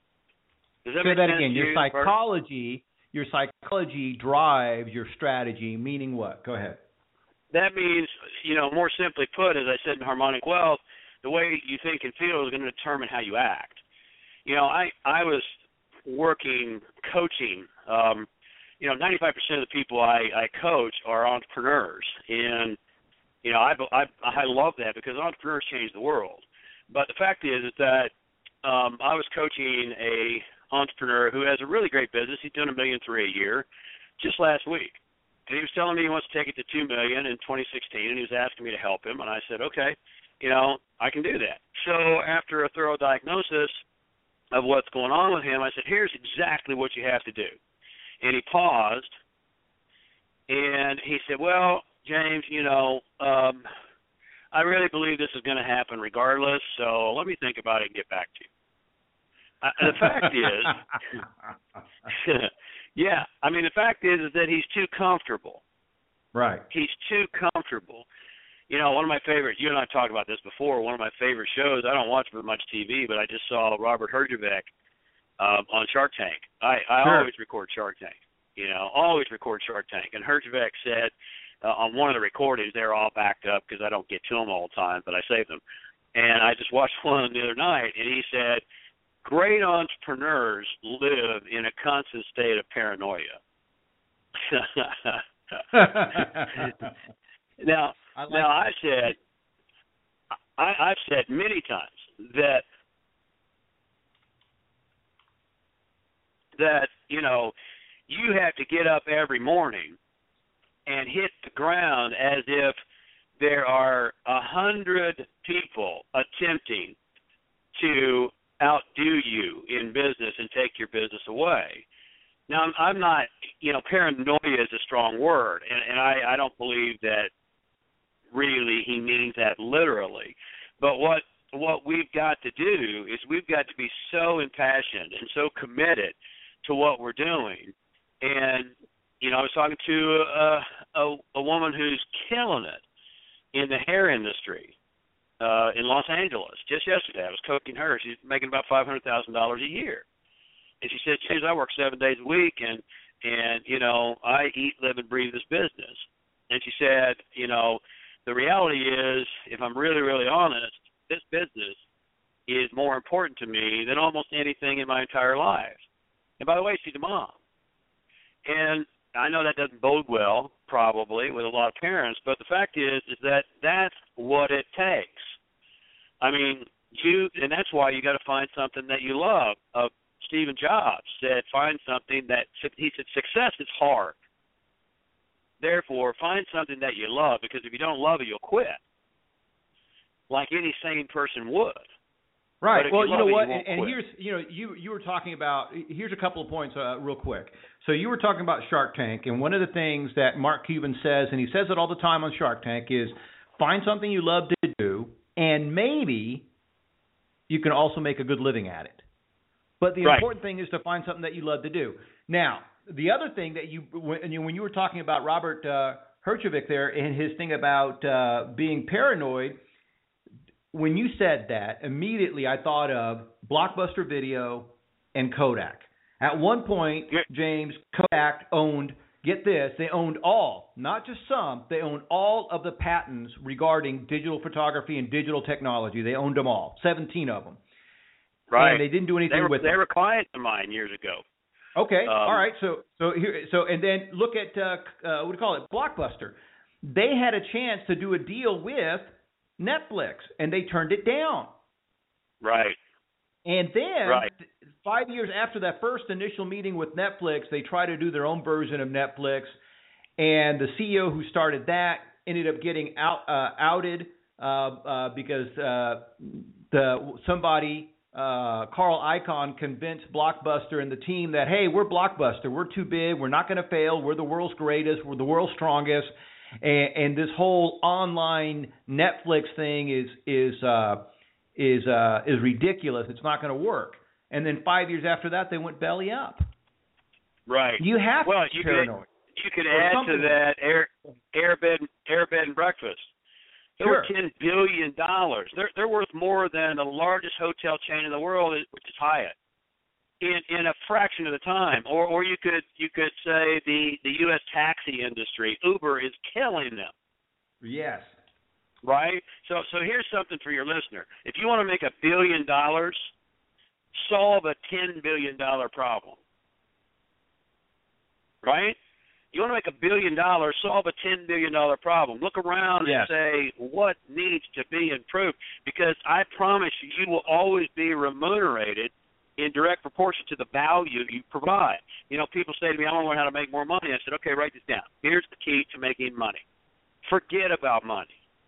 Does that Say make that sense again. to Your you, psychology drives your strategy, meaning what? Go ahead. That means, more simply put, as I said in Harmonic Wealth, the way you think and feel is going to determine how you act. I was coaching. 95% of the people I coach are entrepreneurs, and I love that because entrepreneurs change the world. But the fact is that I was coaching a entrepreneur who has a really great business. He's doing $1.3 million a year just last week. And he was telling me he wants to take it to $2 million in 2016, and he was asking me to help him. And I said, okay, I can do that. So after a thorough diagnosis of what's going on with him, I said, here's exactly what you have to do. And he paused, and he said, well, James, I really believe this is going to happen regardless, so let me think about it and get back to you. The fact is, the fact is that he's too comfortable. Right. He's too comfortable. One of my favorite, you and I talked about this before, one of my favorite shows, I don't watch much TV, but I just saw Robert Herjavec on Shark Tank. I always record Shark Tank, always record Shark Tank. And Herjavec said on one of the recordings, they're all backed up because I don't get to them all the time, but I save them. And I just watched one the other night, and he said, great entrepreneurs live in a constant state of paranoia. Now, I've said many times that you have to get up every morning and hit the ground as if there are 100 people attempting to outdo you in business and take your business away. Now, I'm not, paranoia is a strong word, and I don't believe that really he means that literally. But what we've got to do is we've got to be so impassioned and so committed to what we're doing. And, I was talking to a woman who's killing it in the hair industry in Los Angeles just yesterday. I was coaching her. She's making about $500,000 a year. And she said, James, I work 7 days a week, and I eat, live, and breathe this business. And she said, the reality is, if I'm really, really honest, this business is more important to me than almost anything in my entire life. And by the way, she's a mom. And I know that doesn't bode well, probably, with a lot of parents, but the fact is that that's what it takes. I mean, and that's why you got to find something that you love. Stephen Jobs said, find something he said, success is hard. Therefore, find something that you love, because if you don't love it, you'll quit, like any sane person would. Right. Well, you know what? And here's, you were talking about, here's a couple of points real quick. So you were talking about Shark Tank, and one of the things that Mark Cuban says, and he says it all the time on Shark Tank, is find something you love to do, and maybe you can also make a good living at it. But the important thing is to find something that you love to do. Now, the other thing that when you were talking about Robert Herjavec there and his thing about being paranoid, when you said that, immediately I thought of Blockbuster Video and Kodak. At one point, James, Kodak owned, get this, they owned all, not just some, they owned all of the patents regarding digital photography and digital technology. They owned them all, 17 of them. Right. And they didn't do anything with them. They were clients of mine years ago. Okay. All right. So and then look at what do you call it? Blockbuster. They had a chance to do a deal with Netflix, and they turned it down. Right. And then 5 years after that first initial meeting with Netflix, they tried to do their own version of Netflix, and the CEO who started that ended up getting outed because Carl Icahn convinced Blockbuster and the team that, hey, we're Blockbuster. We're too big. We're not going to fail. We're the world's greatest. We're the world's strongest. And this whole online Netflix thing is ridiculous. It's not going to work. And then 5 years after that, they went belly up. Right. You have to be paranoid. You could add to that Airbed and breakfast. They're worth $10 billion. They're worth more than the largest hotel chain in the world, which is Hyatt. in a fraction of the time. Or you could say the U.S. taxi industry, Uber is killing them. Yes. Right? So here's something for your listener. If you want to make $1 billion, solve a $10 billion problem. Right? You want to make $1 billion, solve a $10 billion problem. Look around and say, what needs to be improved? Because I promise you will always be remunerated in direct proportion to the value you provide. You know, people say to me, I want to learn how to make more money. I said, okay, write this down. Here's the key to making money. Forget about money.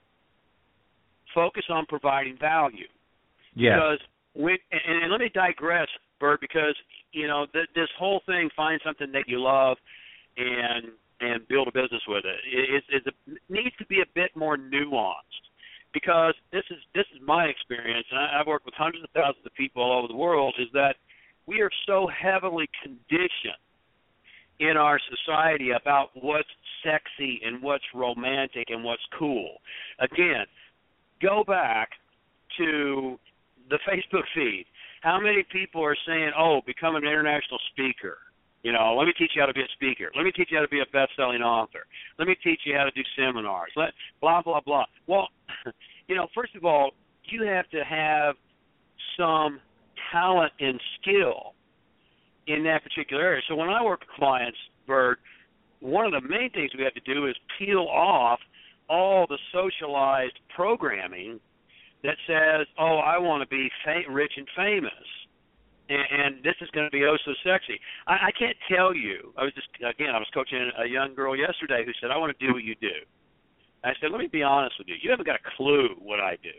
Focus on providing value. Yes. Because and let me digress, Bert, because, you know, this whole thing, find something that you love and build a business with it. It needs to be a bit more nuanced, because this is my experience, and I've worked with hundreds of thousands of people all over the world, is that we are so heavily conditioned in our society about what's sexy and what's romantic and what's cool. Again, go back to the Facebook feed. How many people are saying, oh, become an international speaker? You know, let me teach you how to be a speaker. Let me teach you how to be a best-selling author. Let me teach you how to do seminars. Blah, blah, blah. Well, you know, first of all, you have to have some talent and skill in that particular area. So when I work with clients, Bert, one of the main things we have to do is peel off all the socialized programming that says, oh, I want to be rich and famous, and this is going to be oh so sexy. I can't tell you. I was coaching a young girl yesterday who said, I want to do what you do. I said, let me be honest with you. You haven't got a clue what I do.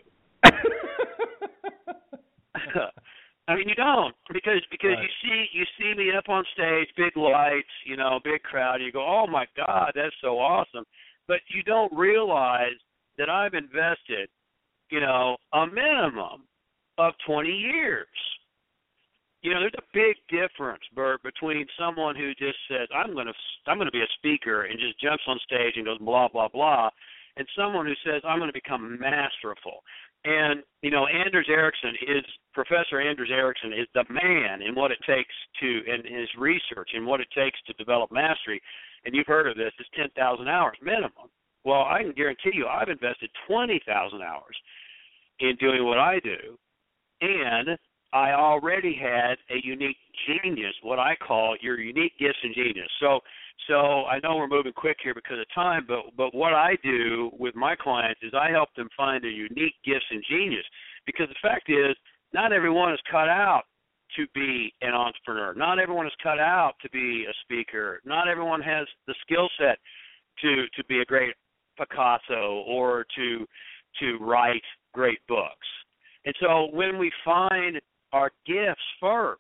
I mean, you don't, because right. you see me up on stage, big lights, you know, big crowd, and you go, oh my God, that's so awesome. But you don't realize that I've invested, you know, a minimum of 20 years. You know, there's a big difference, Bert, between someone who just says, I'm going to be a speaker and just jumps on stage and goes blah, blah, blah, and someone who says, I'm going to become masterful. And, you know, Professor Anders Ericsson is the man in what it takes in his research and what it takes to develop mastery. And you've heard of this, it's 10,000 hours minimum. Well, I can guarantee you I've invested 20,000 hours in doing what I do, and I already had a unique genius, what I call your unique gifts and genius. So I know we're moving quick here because of time, but what I do with my clients is I help them find their unique gifts and genius, because the fact is not everyone is cut out to be an entrepreneur. Not everyone is cut out to be a speaker. Not everyone has the skill set to be a great Picasso or to write great books. And so when we find our gifts first,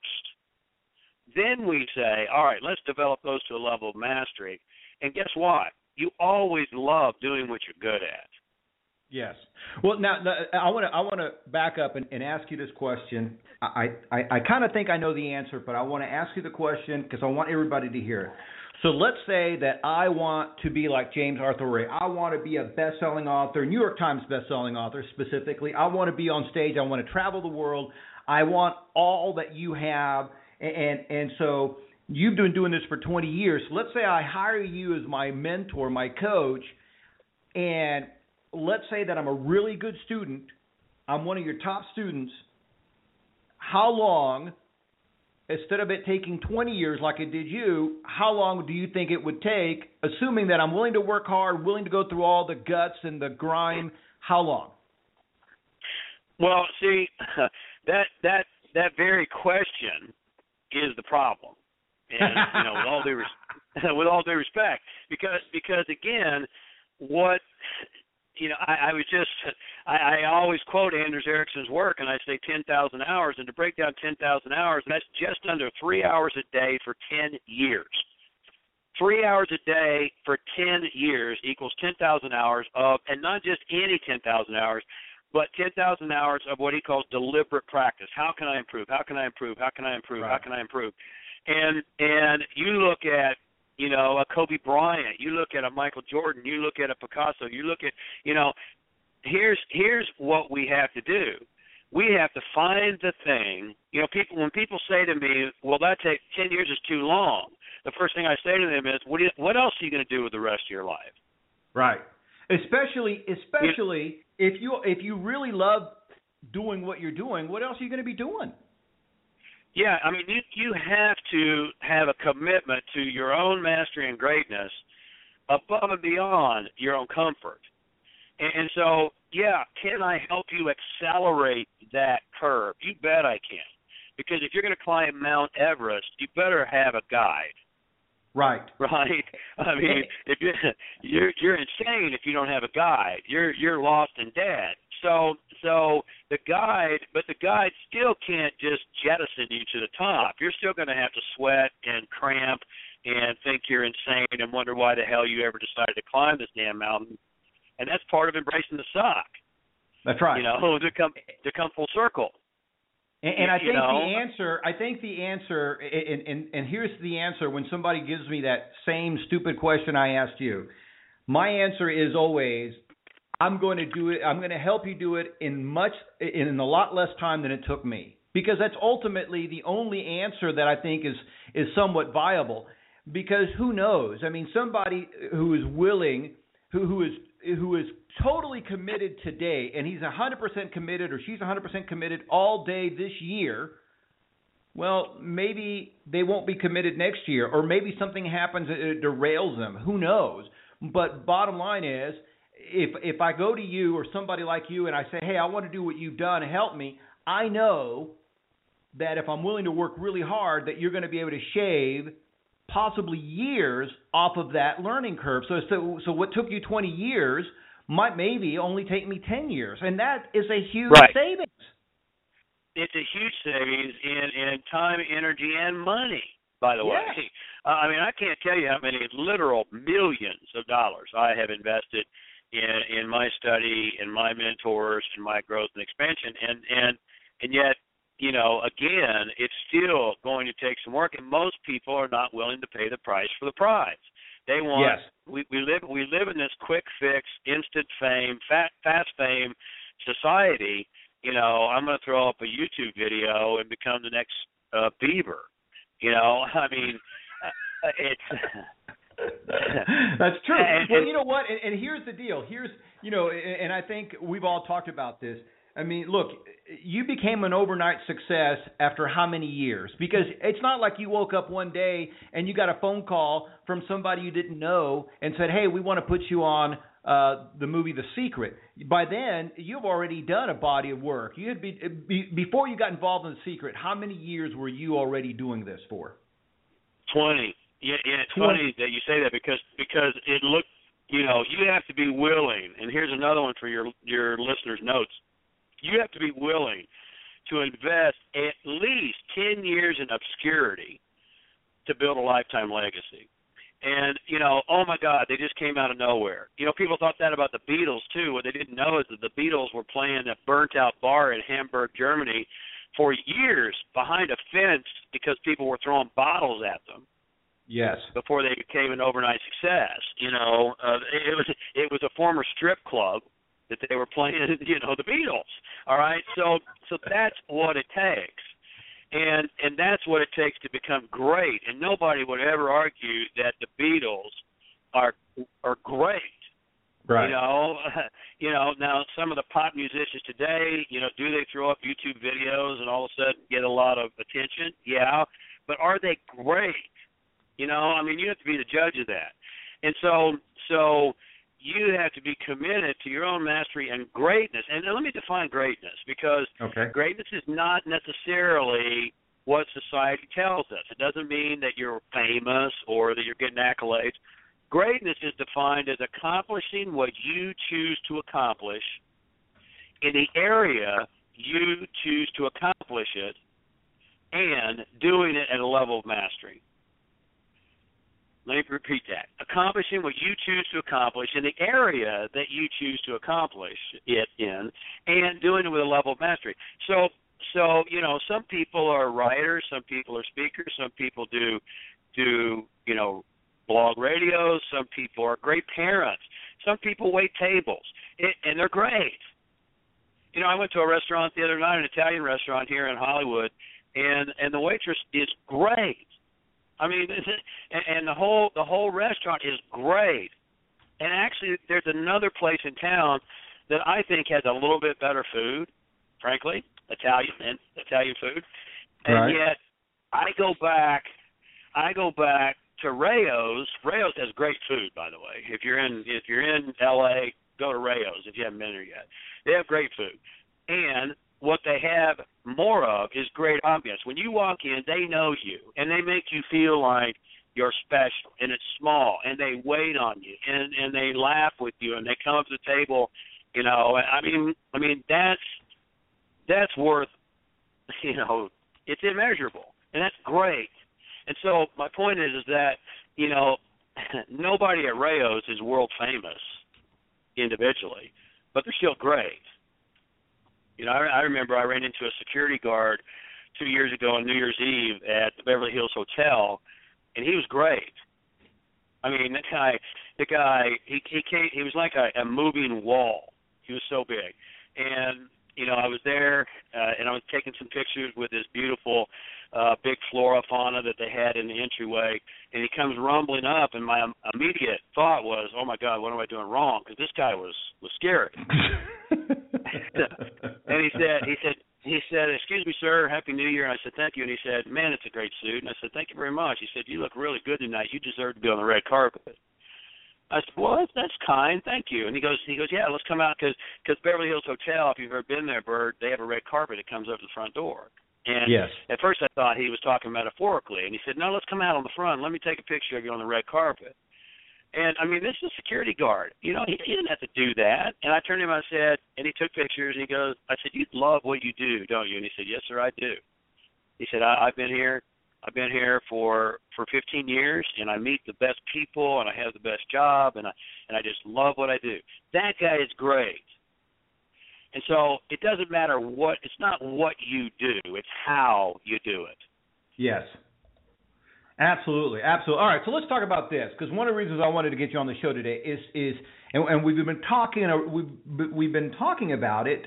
then we say, all right, let's develop those to a level of mastery. And guess what? You always love doing what you're good at. Yes. Well, now I want to back up and ask you this question. I kind of think I know the answer, but I want to ask you the question because I want everybody to hear it. So let's say that I want to be like James Arthur Ray. I want to be a best-selling author, New York Times best-selling author specifically. I want to be on stage. I want to travel the world. I want all that you have. And so you've been doing this for 20 years. So let's say I hire you as my mentor, my coach, and let's say that I'm a really good student. I'm one of your top students. How long, instead of it taking 20 years like it did you, how long do you think it would take, assuming that I'm willing to work hard, willing to go through all the guts and the grime, how long? Well, see, that very question is the problem, and you know, with all due respect, because again, what you know, I always quote Anders Ericsson's work, and I say 10,000 hours, and to break down 10,000 hours, that's just under 3 hours a day for 10 years. 3 hours a day for 10 years equals 10,000 hours of, and not just any 10,000 hours, but 10,000 hours of what he calls deliberate practice. How can I improve? How can I improve? How can I improve? Right. How can I improve? And you look at, you know, a Kobe Bryant, you look at a Michael Jordan, you look at a Picasso, you look at, you know, here's what we have to do. we have to find the thing. You know, when people say to me, well, that takes 10 years is too long, the first thing I say to them is, what else are you going to do with the rest of your life? Right. Especially if you really love doing what you're doing, what else are you going to be doing? Yeah, I mean, you have to have a commitment to your own mastery and greatness above and beyond your own comfort. And so, yeah, can I help you accelerate that curve? You bet I can. Because if you're going to climb Mount Everest, you better have a guide. Right. Right. I mean, if you're insane if you don't have a guide. You're lost and dead. So the guide still can't just jettison you to the top. You're still going to have to sweat and cramp and think you're insane and wonder why the hell you ever decided to climb this damn mountain. And that's part of embracing the suck. That's right. You know, to come full circle. And I think the answer, and here's the answer when somebody gives me that same stupid question I asked you. My answer is always, I'm going to do it. I'm going to help you do it in a lot less time than it took me, because that's ultimately the only answer that I think is somewhat viable. Because who knows? I mean, somebody who is willing, who is totally committed today, and he's 100% committed, or she's 100% committed all day this year, well, maybe they won't be committed next year, or maybe something happens that it derails them. Who knows? But bottom line is, if I go to you or somebody like you and I say, hey, I want to do what you've done, help me, I know that if I'm willing to work really hard, that you're going to be able to shave possibly years off of that learning curve. So what took you 20 years might maybe only take me 10 years. And that is a huge savings. It's a huge savings in time, energy, and money, by the way. I mean, I can't tell you how many literal millions of dollars I have invested in my study, in my mentors, in my growth and expansion. And yet, you know, again, it's still going to take some work, and most people are not willing to pay the price for the prize. They want we live in this quick fix, instant fame, fast fame society. You know, I'm going to throw up a YouTube video and become the next Bieber. You know, I mean, it's that's true. Well, you know what? And here's the deal. And I think we've all talked about this. I mean, look, you became an overnight success after how many years? Because it's not like you woke up one day and you got a phone call from somebody you didn't know and said, hey, we want to put you on the movie The Secret. By then, you've already done a body of work. You had before you got involved in The Secret, how many years were you already doing this for? 20. Yeah, it's funny that you say that because it looked, you know, you have to be willing. And here's another one for your listeners' notes. You have to be willing to invest at least 10 years in obscurity to build a lifetime legacy. And, you know, oh, my God, they just came out of nowhere. You know, people thought that about the Beatles, too. What they didn't know is that the Beatles were playing a burnt-out bar in Hamburg, Germany for years behind a fence because people were throwing bottles at them. Yes. Before they became an overnight success. You know, it was a former strip club that they were playing, you know, the Beatles. All right, so that's what it takes, and that's what it takes to become great. And nobody would ever argue that the Beatles are great. Right. You know. Now some of the pop musicians today, you know, do they throw up YouTube videos and all of a sudden get a lot of attention? Yeah, but are they great? You know, I mean, you have to be the judge of that, and so. You have to be committed to your own mastery and greatness. And let me define greatness, because greatness is not necessarily what society tells us. It doesn't mean that you're famous or that you're getting accolades. Greatness is defined as accomplishing what you choose to accomplish in the area you choose to accomplish it and doing it at a level of mastery. Let me repeat that. Accomplishing what you choose to accomplish in the area that you choose to accomplish it in, and doing it with a level of mastery. So you know, some people are writers, some people are speakers, some people do you know, blog radios, some people are great parents, some people wait tables, and they're great. I went to a restaurant the other night, an Italian restaurant here in Hollywood, and the waitress is great. I mean, and the whole restaurant is great. And actually, there's another place in town that I think has a little bit better food, frankly, Italian food. And yet, I go back to Rayo's. Rayo's has great food, by the way. If you're in LA, go to Rayo's if you haven't been there yet. They have great food. And what they have more of is great ambiance. When you walk in, they know you, and they make you feel like you're special, and it's small, and they wait on you, and they laugh with you, and they come up to the table, I mean that's worth, it's immeasurable, and that's great. And so my point is that, nobody at Rayo's is world famous individually, but they're still great. I remember I ran into a security guard 2 years ago on New Year's Eve at the Beverly Hills Hotel, and he was great. I mean, the guy, he was like a moving wall. He was so big. And, I was there, and I was taking some pictures with this beautiful big flora fauna that they had in the entryway, and he comes rumbling up, and my immediate thought was, oh, my God, what am I doing wrong? Because this guy was scary. And he said, excuse me, sir, Happy New Year. And I said, thank you. And he said, man, it's a great suit. And I said, thank you very much. He said, you look really good tonight. You deserve to be on the red carpet. I said, well, that's kind. Thank you. And he goes, yeah, let's come out because Beverly Hills Hotel, if you've ever been there, Bert, they have a red carpet that comes up to the front door. And at first I thought he was talking metaphorically. And he said, no, let's come out on the front. Let me take a picture of you on the red carpet. And, I mean, this is a security guard. He didn't have to do that. And I turned to him and I said, and he took pictures, and he goes, I said, you love what you do, don't you? And he said, yes, sir, I do. He said, I've been here for 15 years, and I meet the best people, and I have the best job, and I just love what I do. That guy is great. And so it doesn't matter it's not what you do, it's how you do it. Yes. Absolutely. All right, so let's talk about this, because one of the reasons I wanted to get you on the show today is and we've been talking about it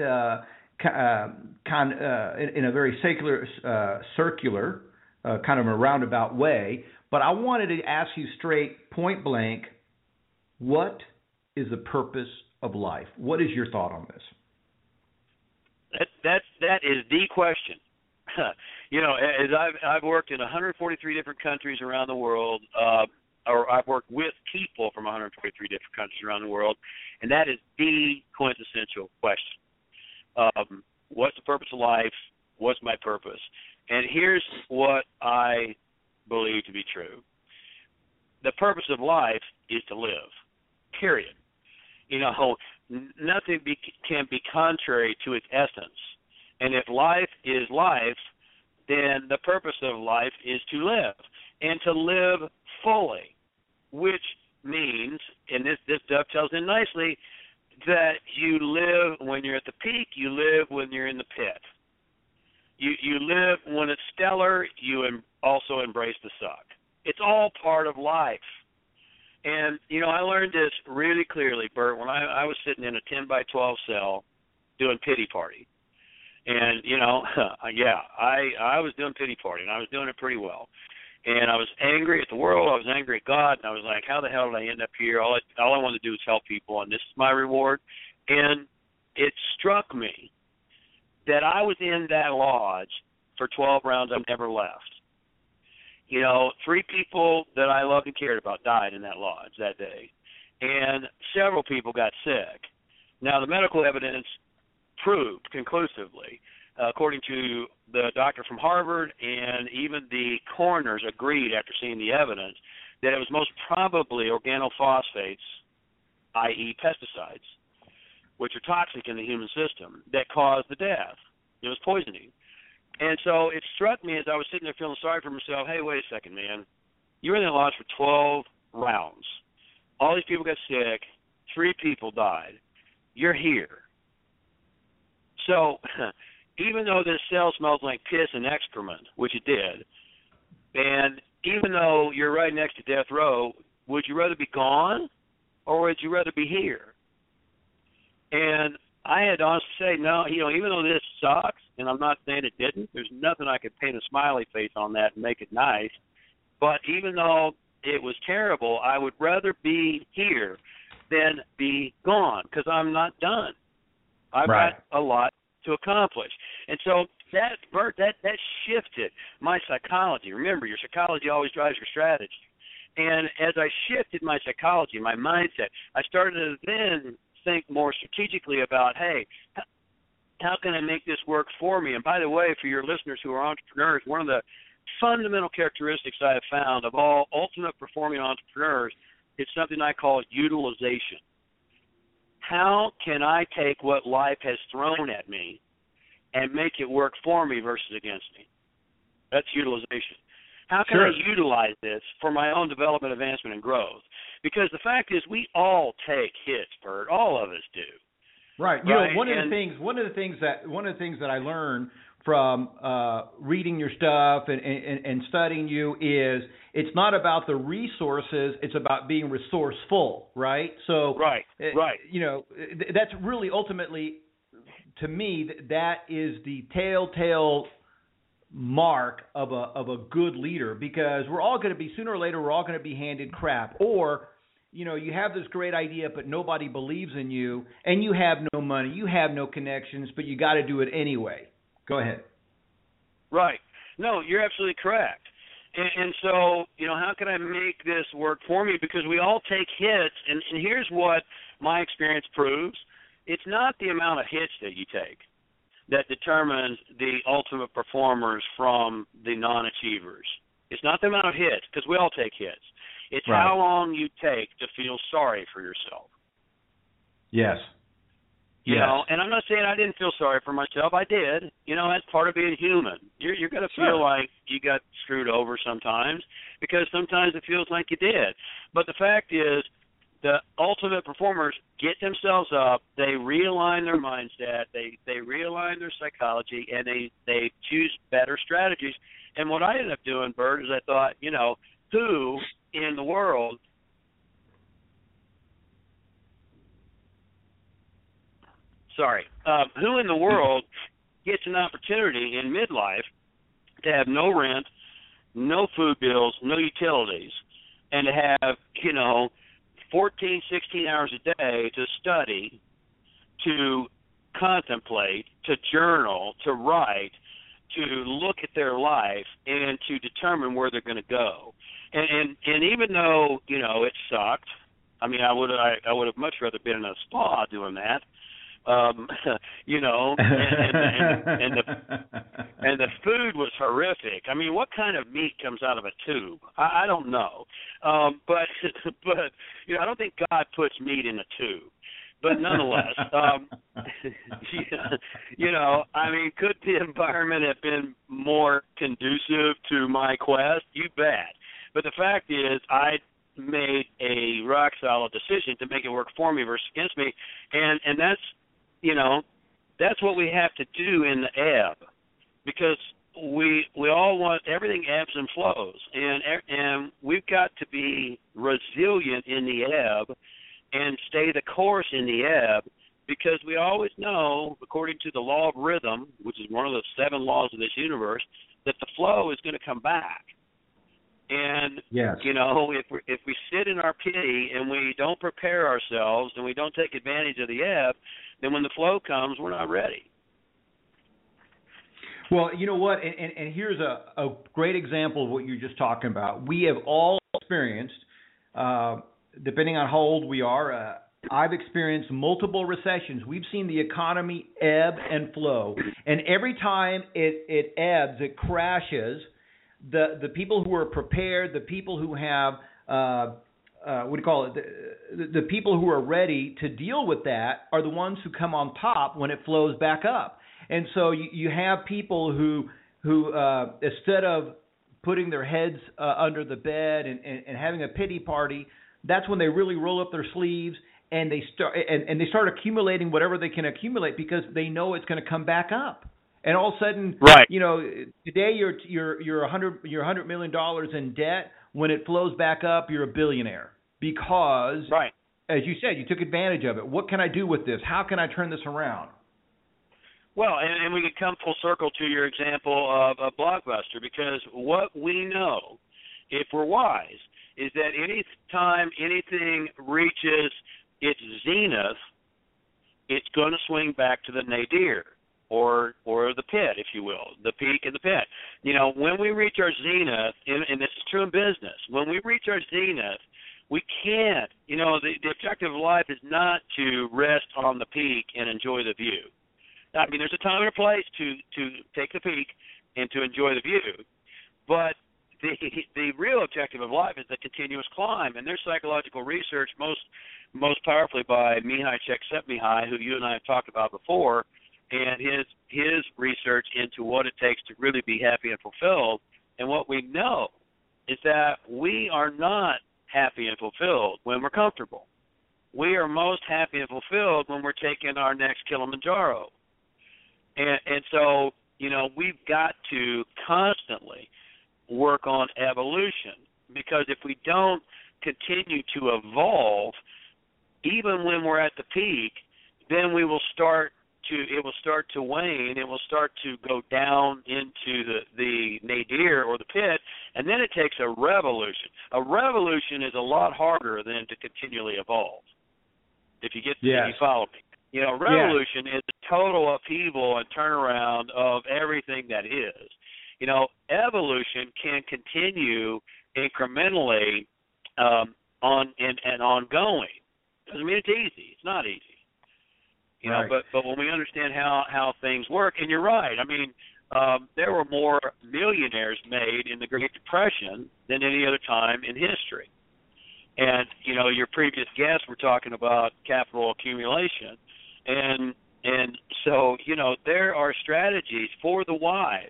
in a very circular kind of a roundabout way, but I wanted to ask you straight, point blank, what is the purpose of life? What is your thought on this? That is the question. As I've worked in 143 different countries around the world, or I've worked with people from 143 different countries around the world, and that is the quintessential question. What's the purpose of life? What's my purpose? And here's what I believe to be true. The purpose of life is to live, period. Nothing can be contrary to its essence. And if life is life, then the purpose of life is to live, and to live fully, which means, and this dovetails in nicely, that you live when you're at the peak, you live when you're in the pit. You live when it's stellar, you also embrace the suck. It's all part of life. And, I learned this really clearly, Bert, when I was sitting in a 10 by 12 cell doing pity party. And, I was doing pity party, and I was doing it pretty well. And I was angry at the world, I was angry at God, and I was like, how the hell did I end up here? All I wanted to do is help people, and this is my reward. And it struck me that I was in that lodge for 12 rounds. I've never left. 3 people that I loved and cared about died in that lodge that day, and several people got sick. Now, the medical evidence proved conclusively, according to the doctor from Harvard, and even the coroners agreed after seeing the evidence, that it was most probably organophosphates, i.e. pesticides, which are toxic in the human system, that caused the death. It was poisoning. And so it struck me as I was sitting there feeling sorry for myself, hey, wait a second, man. You were in the lodge for 12 rounds. All these people got sick. 3 people died. You're here. So even though this cell smells like piss and excrement, which it did, and even though you're right next to death row, would you rather be gone or would you rather be here? And I had to honestly say, no, even though this sucks, and I'm not saying it didn't, there's nothing I could paint a smiley face on that and make it nice. But even though it was terrible, I would rather be here than be gone, because I'm not done. I've got a lot to accomplish. And so that shifted my psychology. Remember, your psychology always drives your strategy. And as I shifted my psychology, my mindset, I started to then think more strategically about, hey, how can I make this work for me? And by the way, for your listeners who are entrepreneurs, one of the fundamental characteristics I have found of all ultimate performing entrepreneurs is something I call utilization. How can I take what life has thrown at me and make it work for me versus against me? That's utilization. How can I utilize this for my own development, advancement, and growth? Because the fact is, we all take hits, Bert. All of us do. Right. You know, one of the things that I learned from reading your stuff and studying you is it's not about the resources; it's about being resourceful, right? So, you know, that's really ultimately, to me, that is the telltale mark of a good leader, because we're all going to be, sooner or later, we're all going to be handed crap, or you know, you have this great idea but nobody believes in you, and you have no money, you have no connections, but you got to do it anyway. Go ahead. Right. No, you're absolutely correct. And so, you know, how can I make this work for me? Because we all take hits, and here's what my experience proves. It's not the amount of hits that you take that determines the ultimate performers from the non-achievers. It's not the amount of hits, because we all take hits. It's how long you take to feel sorry for yourself. Yes. You know, and I'm not saying I didn't feel sorry for myself. I did. You know, that's part of being human. You're going to feel like you got screwed over sometimes, because sometimes it feels like you did. But the fact is, the ultimate performers get themselves up, they realign their mindset, they realign their psychology, and they choose better strategies. And what I ended up doing, Bert, is I thought, you know, who in the world who in the world gets an opportunity in midlife to have no rent, no food bills, no utilities, and to have, you know, 14, 16 hours a day to study, to contemplate, to journal, to write, to look at their life, and to determine where they're going to go. And even though, you know, it sucked, I mean, I would have much rather been in a spa doing that. You know, and the food was horrific. I mean, what kind of meat comes out of a tube? I don't know. But you know, I don't think God puts meat in a tube. But nonetheless, you know, I mean, could the environment have been more conducive to my quest? You bet. But the fact is, I made a rock solid decision to make it work for me versus against me, and that's, you know, that's what we have to do in the ebb, because we all want, everything ebbs and flows, and we've got to be resilient in the ebb and stay the course in the ebb, because we always know, according to the law of rhythm, which is one of the 7 laws of this universe, that the flow is going to come back. And, you know, if we sit in our pity and we don't prepare ourselves and we don't take advantage of the ebb, then when the flow comes, we're not ready. Well, you know what, and here's a great example of what you're just talking about. We have all experienced, depending on how old we are, I've experienced multiple recessions. We've seen the economy ebb and flow, and every time it ebbs, it crashes, the people who are prepared, the people who have the people who are ready to deal with that are the ones who come on top when it flows back up. And so you have people who instead of putting their heads under the bed and having a pity party, that's when they really roll up their sleeves and they start accumulating whatever they can accumulate, because they know it's going to come back up. And all of a sudden, you know, today you're $100 million in debt. When it flows back up, you're a billionaire, because as you said, you took advantage of it. What can I do with this? How can I turn this around? Well, and we could come full circle to your example of a Blockbuster, because what we know, if we're wise, is that any time anything reaches its zenith, it's going to swing back to the nadir, or the pit, if you will, the peak and the pit. You know, when we reach our zenith, and this is true in business, when we reach our zenith, we can't, you know, the objective of life is not to rest on the peak and enjoy the view. I mean, there's a time and a place to take the peak and to enjoy the view, but the real objective of life is the continuous climb. And there's psychological research, most powerfully by Mihai Csikszentmihalyi, who you and I have talked about before, and his research into what it takes to really be happy and fulfilled. And what we know is that we are not happy and fulfilled when we're comfortable. We are most happy and fulfilled when we're taking our next Kilimanjaro. And so, you know, we've got to constantly work on evolution, because if we don't continue to evolve, even when we're at the peak, then it will start to wane. It will start to go down into the nadir or the pit, and then it takes a revolution. A revolution is a lot harder than to continually evolve. If you if you follow me. You know, revolution is a total upheaval and turnaround of everything that is. You know, evolution can continue incrementally and ongoing. Doesn't mean it's easy. It's not easy. You know, but when we understand how things work, and you're right. I mean, there were more millionaires made in the Great Depression than any other time in history. And, you know, your previous guests were talking about capital accumulation. And so, you know, there are strategies for the wise.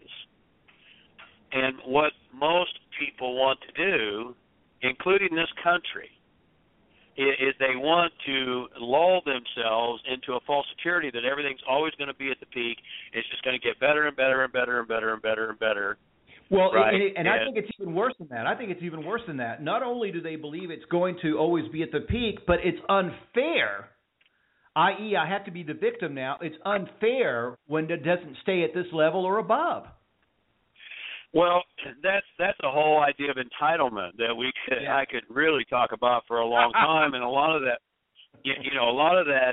And what most people want to do, including this country, is they want to lull themselves into a false security that everything's always going to be at the peak. It's just going to get better and better and better and better and better and better. Well, right? and I think it's even worse than that. Not only do they believe it's going to always be at the peak, but it's unfair, i.e., I have to be the victim now. It's unfair when it doesn't stay at this level or above. Well, that's a whole idea of entitlement that I could really talk about for a long time, and a lot of that, you know, a lot of that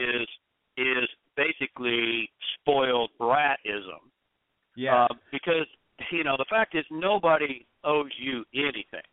is basically spoiled bratism. Yeah. Because, you know, the fact is nobody owes you anything.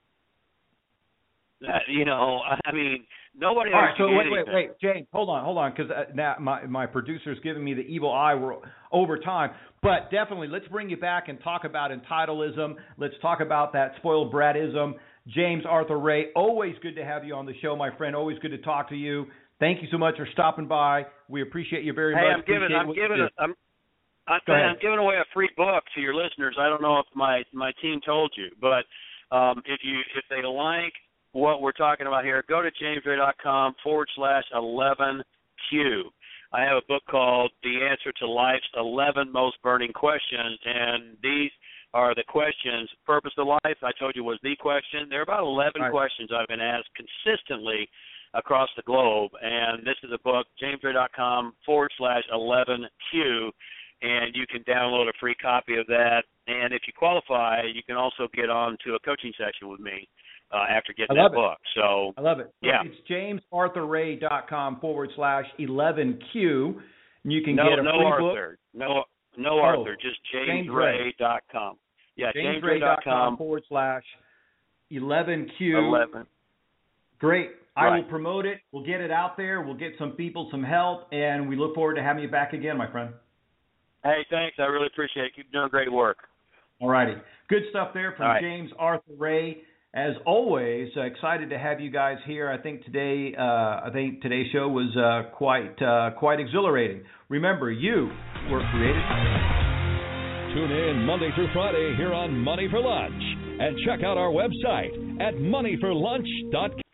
You know, I mean, nobody owes you anything. Wait, James, hold on, because now my producer's giving me the evil eye. We're over time, but definitely let's bring you back and talk about entitleism. Let's talk about that spoiled bratism. James Arthur Ray, always good to have you on the show, my friend. Always good to talk to you. Thank you so much for stopping by. We appreciate you very much. I'm giving away a free book to your listeners. I don't know if my team told you, but if they like what we're talking about here, go to jamesray.com/11Q. I have a book called The Answer to Life's 11 Most Burning Questions, and these are the questions. Purpose of life, I told you, was the question. There are about 11 questions I've been asked consistently across the globe, and this is a book, jamesray.com/11Q, and you can download a free copy of that. And if you qualify, you can also get on to a coaching session with me after getting that book. So I love it. Yeah. It's jamesarthurray.com/11Q. And you can get a free book. No Arthur, just jamesray.com. Yeah, jamesray.com/11Q. 11. Great. I will promote it. We'll get it out there. We'll get some people some help, and we look forward to having you back again, my friend. Hey, thanks. I really appreciate it. Keep doing great work. All righty. Good stuff there from James Arthur Ray. As always, excited to have you guys here. I think today's show was quite exhilarating. Remember, you were created. Tune in Monday through Friday here on Money for Lunch, and check out our website at moneyforlunch.com.